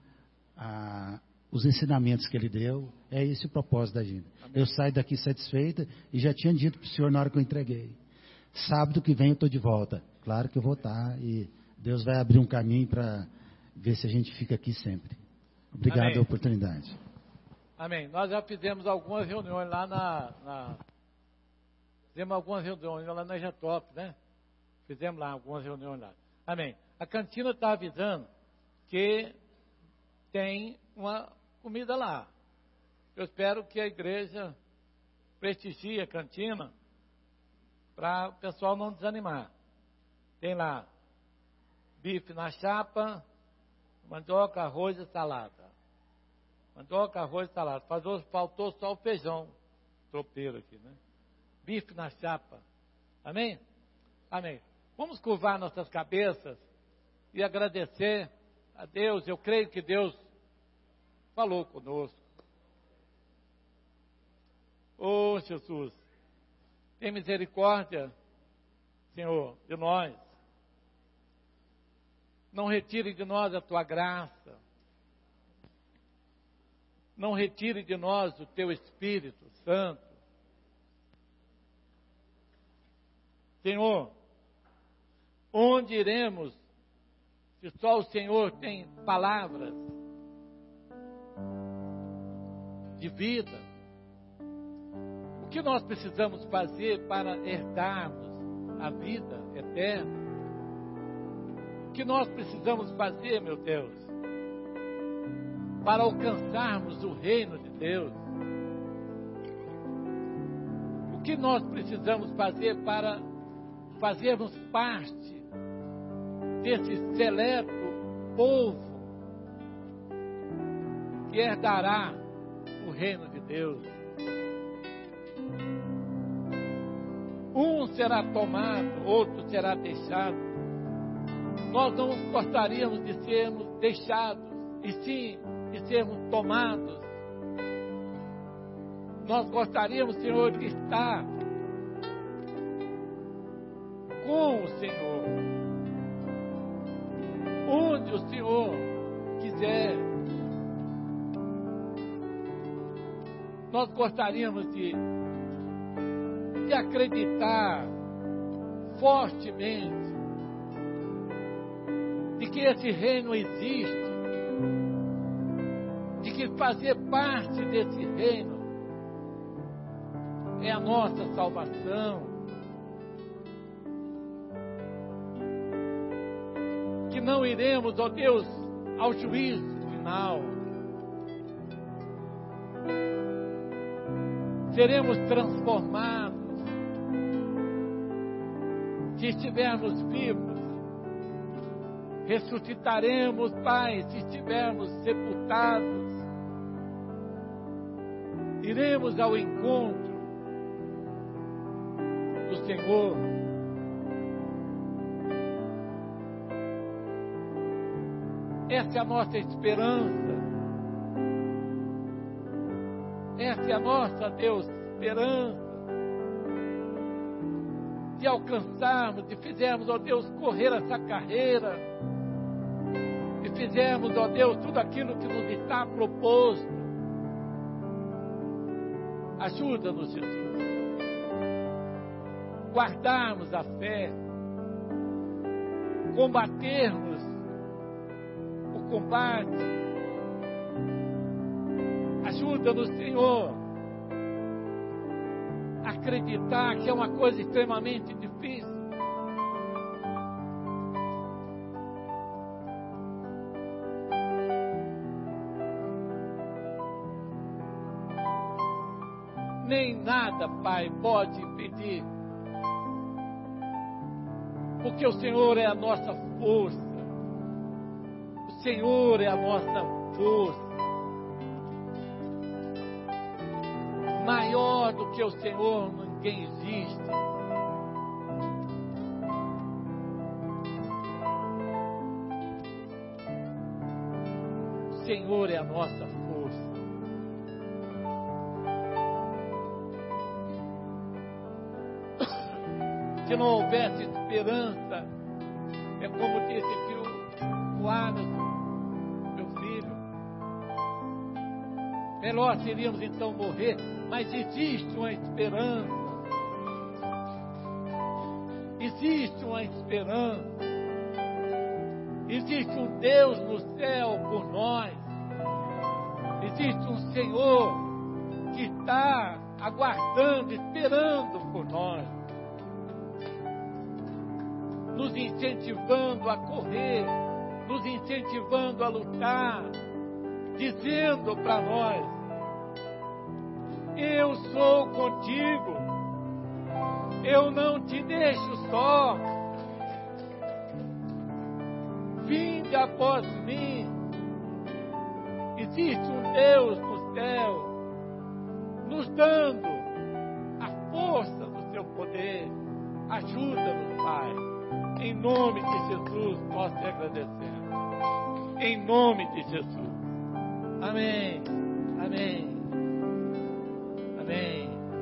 os ensinamentos que ele deu, é esse o propósito da gente. Eu saio daqui satisfeita e já tinha dito para o senhor na hora que eu entreguei. Sábado que vem eu estou de volta. Claro que eu vou estar e Deus vai abrir um caminho para ver se a gente fica aqui sempre. Obrigado Amém. pela oportunidade. Amém. Nós já fizemos algumas reuniões lá fizemos algumas reuniões lá na Getop, né? Fizemos lá algumas reuniões lá. Amém. A cantina está avisando que tem uma comida lá. Eu espero que a igreja prestigie a cantina para o pessoal não desanimar. Tem lá bife na chapa, mandioca, arroz e salada. Mandioca, arroz e salada. Faltou só o feijão tropeiro aqui, né? Bife na chapa. Amém? Amém. Vamos curvar nossas cabeças e agradecer a Deus. Eu creio que Deus falou conosco. Oh, Jesus, tem misericórdia, Senhor, de nós. Não retire de nós a tua graça. Não retire de nós o teu Espírito Santo. Senhor, onde iremos se só o Senhor tem palavras de vida? O que nós precisamos fazer para herdarmos a vida eterna? O que nós precisamos fazer, meu Deus, para alcançarmos o reino de Deus? O que nós precisamos fazer para fazermos parte desse seleto povo que herdará o reino de Deus? Um será tomado, outro será deixado. Nós não gostaríamos de sermos deixados, e sim de sermos tomados. Nós gostaríamos, Senhor, de estar com o Senhor, onde o Senhor quiser. Nós gostaríamos de acreditar fortemente de que esse reino existe, de que fazer parte desse reino é a nossa salvação, que não iremos, ó Deus, ao juízo final. Seremos transformados se estivermos vivos. Ressuscitaremos, Pai, se estivermos sepultados. Iremos ao encontro do Senhor. Essa é a nossa esperança. Essa é a nossa, Deus, esperança. De alcançarmos, de fizermos, ó Deus, correr essa carreira. De fizermos, ó Deus, tudo aquilo que nos está proposto. Ajuda-nos, Jesus. Guardarmos a fé. Combatermos o combate. Ajuda-nos, Senhor, a acreditar que é uma coisa extremamente difícil. Nem nada, Pai, pode impedir, porque o Senhor é a nossa força. O Senhor é a nossa força. Maior do que o Senhor, ninguém existe. O Senhor é a nossa força. Se não houvesse esperança, é como disse aqui o Anderson, meu filho, melhor seríamos então morrer. Mas existe uma esperança. Existe uma esperança. Existe um Deus no céu por nós. Existe um Senhor que está aguardando, esperando por nós. Nos incentivando a correr, nos incentivando a lutar, dizendo para nós: eu sou contigo, eu não te deixo só, vinde após mim. Existe um Deus no céu, nos dando a força do seu poder. Ajuda-nos, Pai, em nome de Jesus nós te agradecemos, em nome de Jesus, amém, amém. Amém.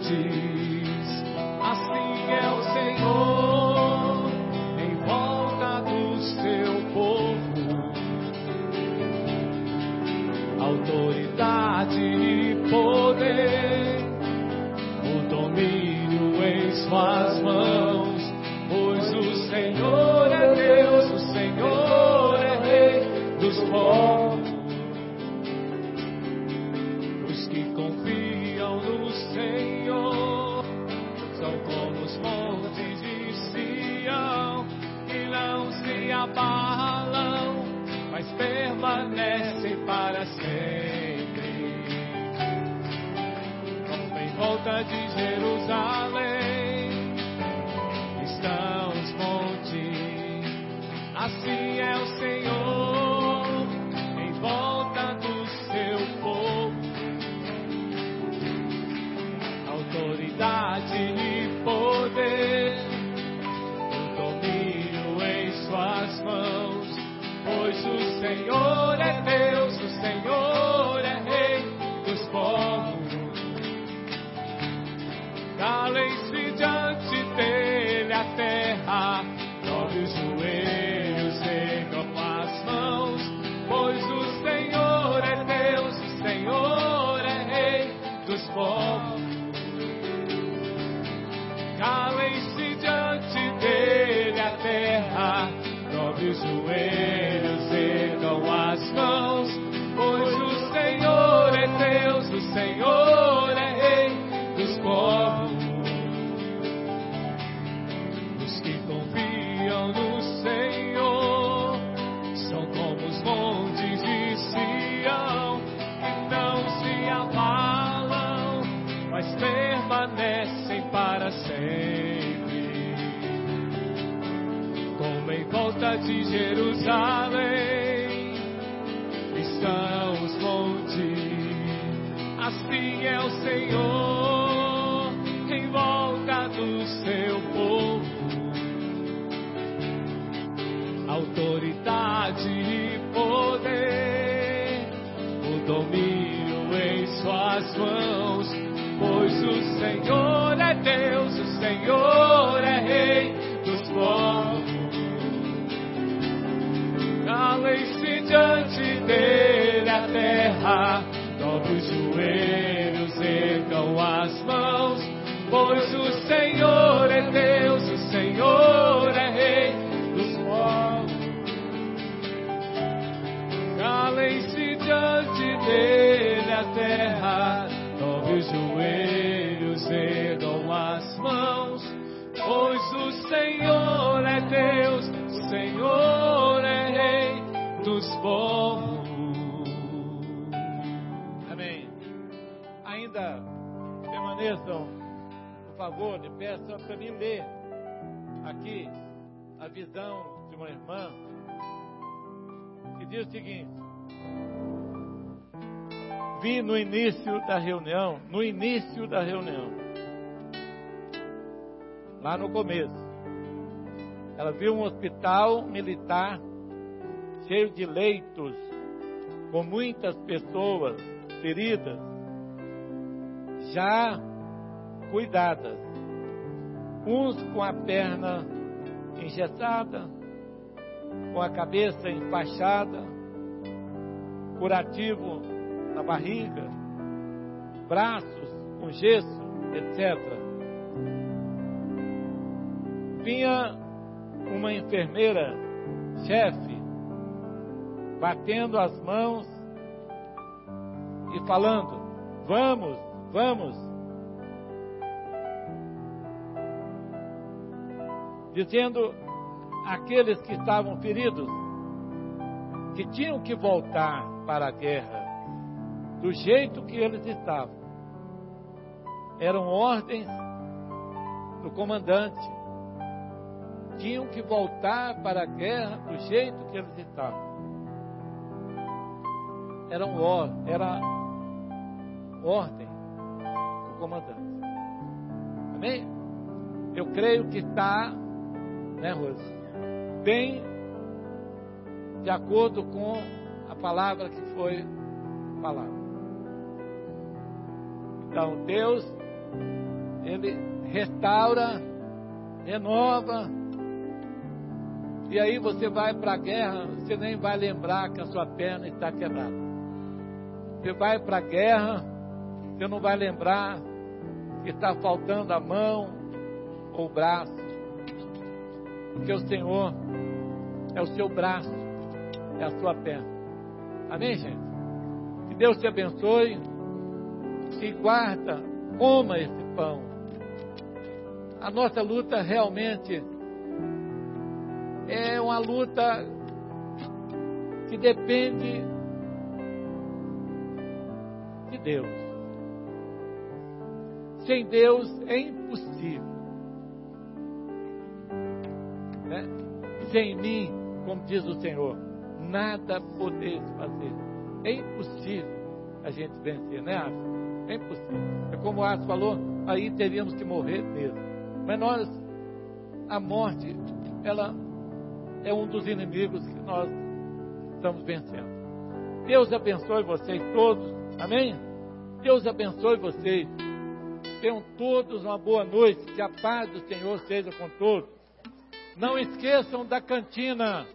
montes. Assim é o Senhor em volta do seu povo. Autoridade e poder, o domínio em suas mãos. Pois o Senhor é Deus, o Senhor é Rei dos povos. Os que confiam no Senhor são como os montes de Sião, que não se abalam, mas permanecem para sempre. Como em volta de Jerusalém estão os montes, assim é o Senhor em volta do seu povo. Autoridade e poder, o domínio em suas mãos. Pois o Senhor é Deus, o Senhor é Rei dos povos. Calem-se diante dele a terra, dobre os joelhos, ergam as mãos. Pois o Senhor é Deus, o Senhor é Rei dos povos. Calem-se diante dele a terra, dobre os joelhos, ergam as mãos. Pois o Senhor é Deus, o Senhor é Rei dos povos. Os que confiam no Senhor são como os montes de Sião, que não se abalam, mas permanecem para sempre. Como em volta de Jerusalém estão os montes, assim é o Senhor em volta do seu povo. Autoridade e poder, o domínio em suas mãos. Pois o Senhor é Deus, o Senhor é Rei dos povos. Calem-se diante dele a terra, dobre os joelhos, ergam as mãos. Pois o Senhor é Deus, o Senhor é Rei dos povos. Calem-se diante dele a terra, dobre os joelhos, ergam as mãos. Pois o Senhor é Deus, o Senhor é Rei dos povos. Amém. Ainda permaneçam, por favor, de pé, só para mim ler aqui a visão de uma irmã que diz o seguinte: vi no início da reunião, lá no começo, ela viu um hospital militar cheio de leitos, com muitas pessoas feridas, já cuidadas, uns com a perna engessada, com a cabeça enfaixada, curativo na barriga, braços com gesso, etc. Vinha uma enfermeira chefe, batendo as mãos e falando: vamos, vamos. Dizendo àqueles que estavam feridos que tinham que voltar para a guerra do jeito que eles estavam. Eram ordens do comandante. Tinham que voltar para a guerra do jeito que eles estavam. Era ordem do comandante. Amém? Eu creio que está, né, Rose, bem de acordo com a palavra que foi falada. Então, Deus Ele restaura, renova. E aí você vai para a guerra, você nem vai lembrar que a sua perna está quebrada. Você vai para a guerra, você não vai lembrar que está faltando a mão ou o braço. Porque o Senhor é o seu braço, é a sua perna. Amém, gente? Que Deus te abençoe e guarda, coma esse pão. A nossa luta realmente é uma luta que depende de Deus. Sem Deus é impossível. Né? Sem mim, como diz o Senhor, nada podeis fazer. É impossível a gente vencer, né, Asa? É impossível. É como o Asa falou, aí teríamos que morrer mesmo. Mas nós, a morte, ela é um dos inimigos que nós estamos vencendo. Deus abençoe vocês todos. Amém? Deus abençoe vocês. Tenham todos uma boa noite. Que a paz do Senhor seja com todos. Não esqueçam da cantina.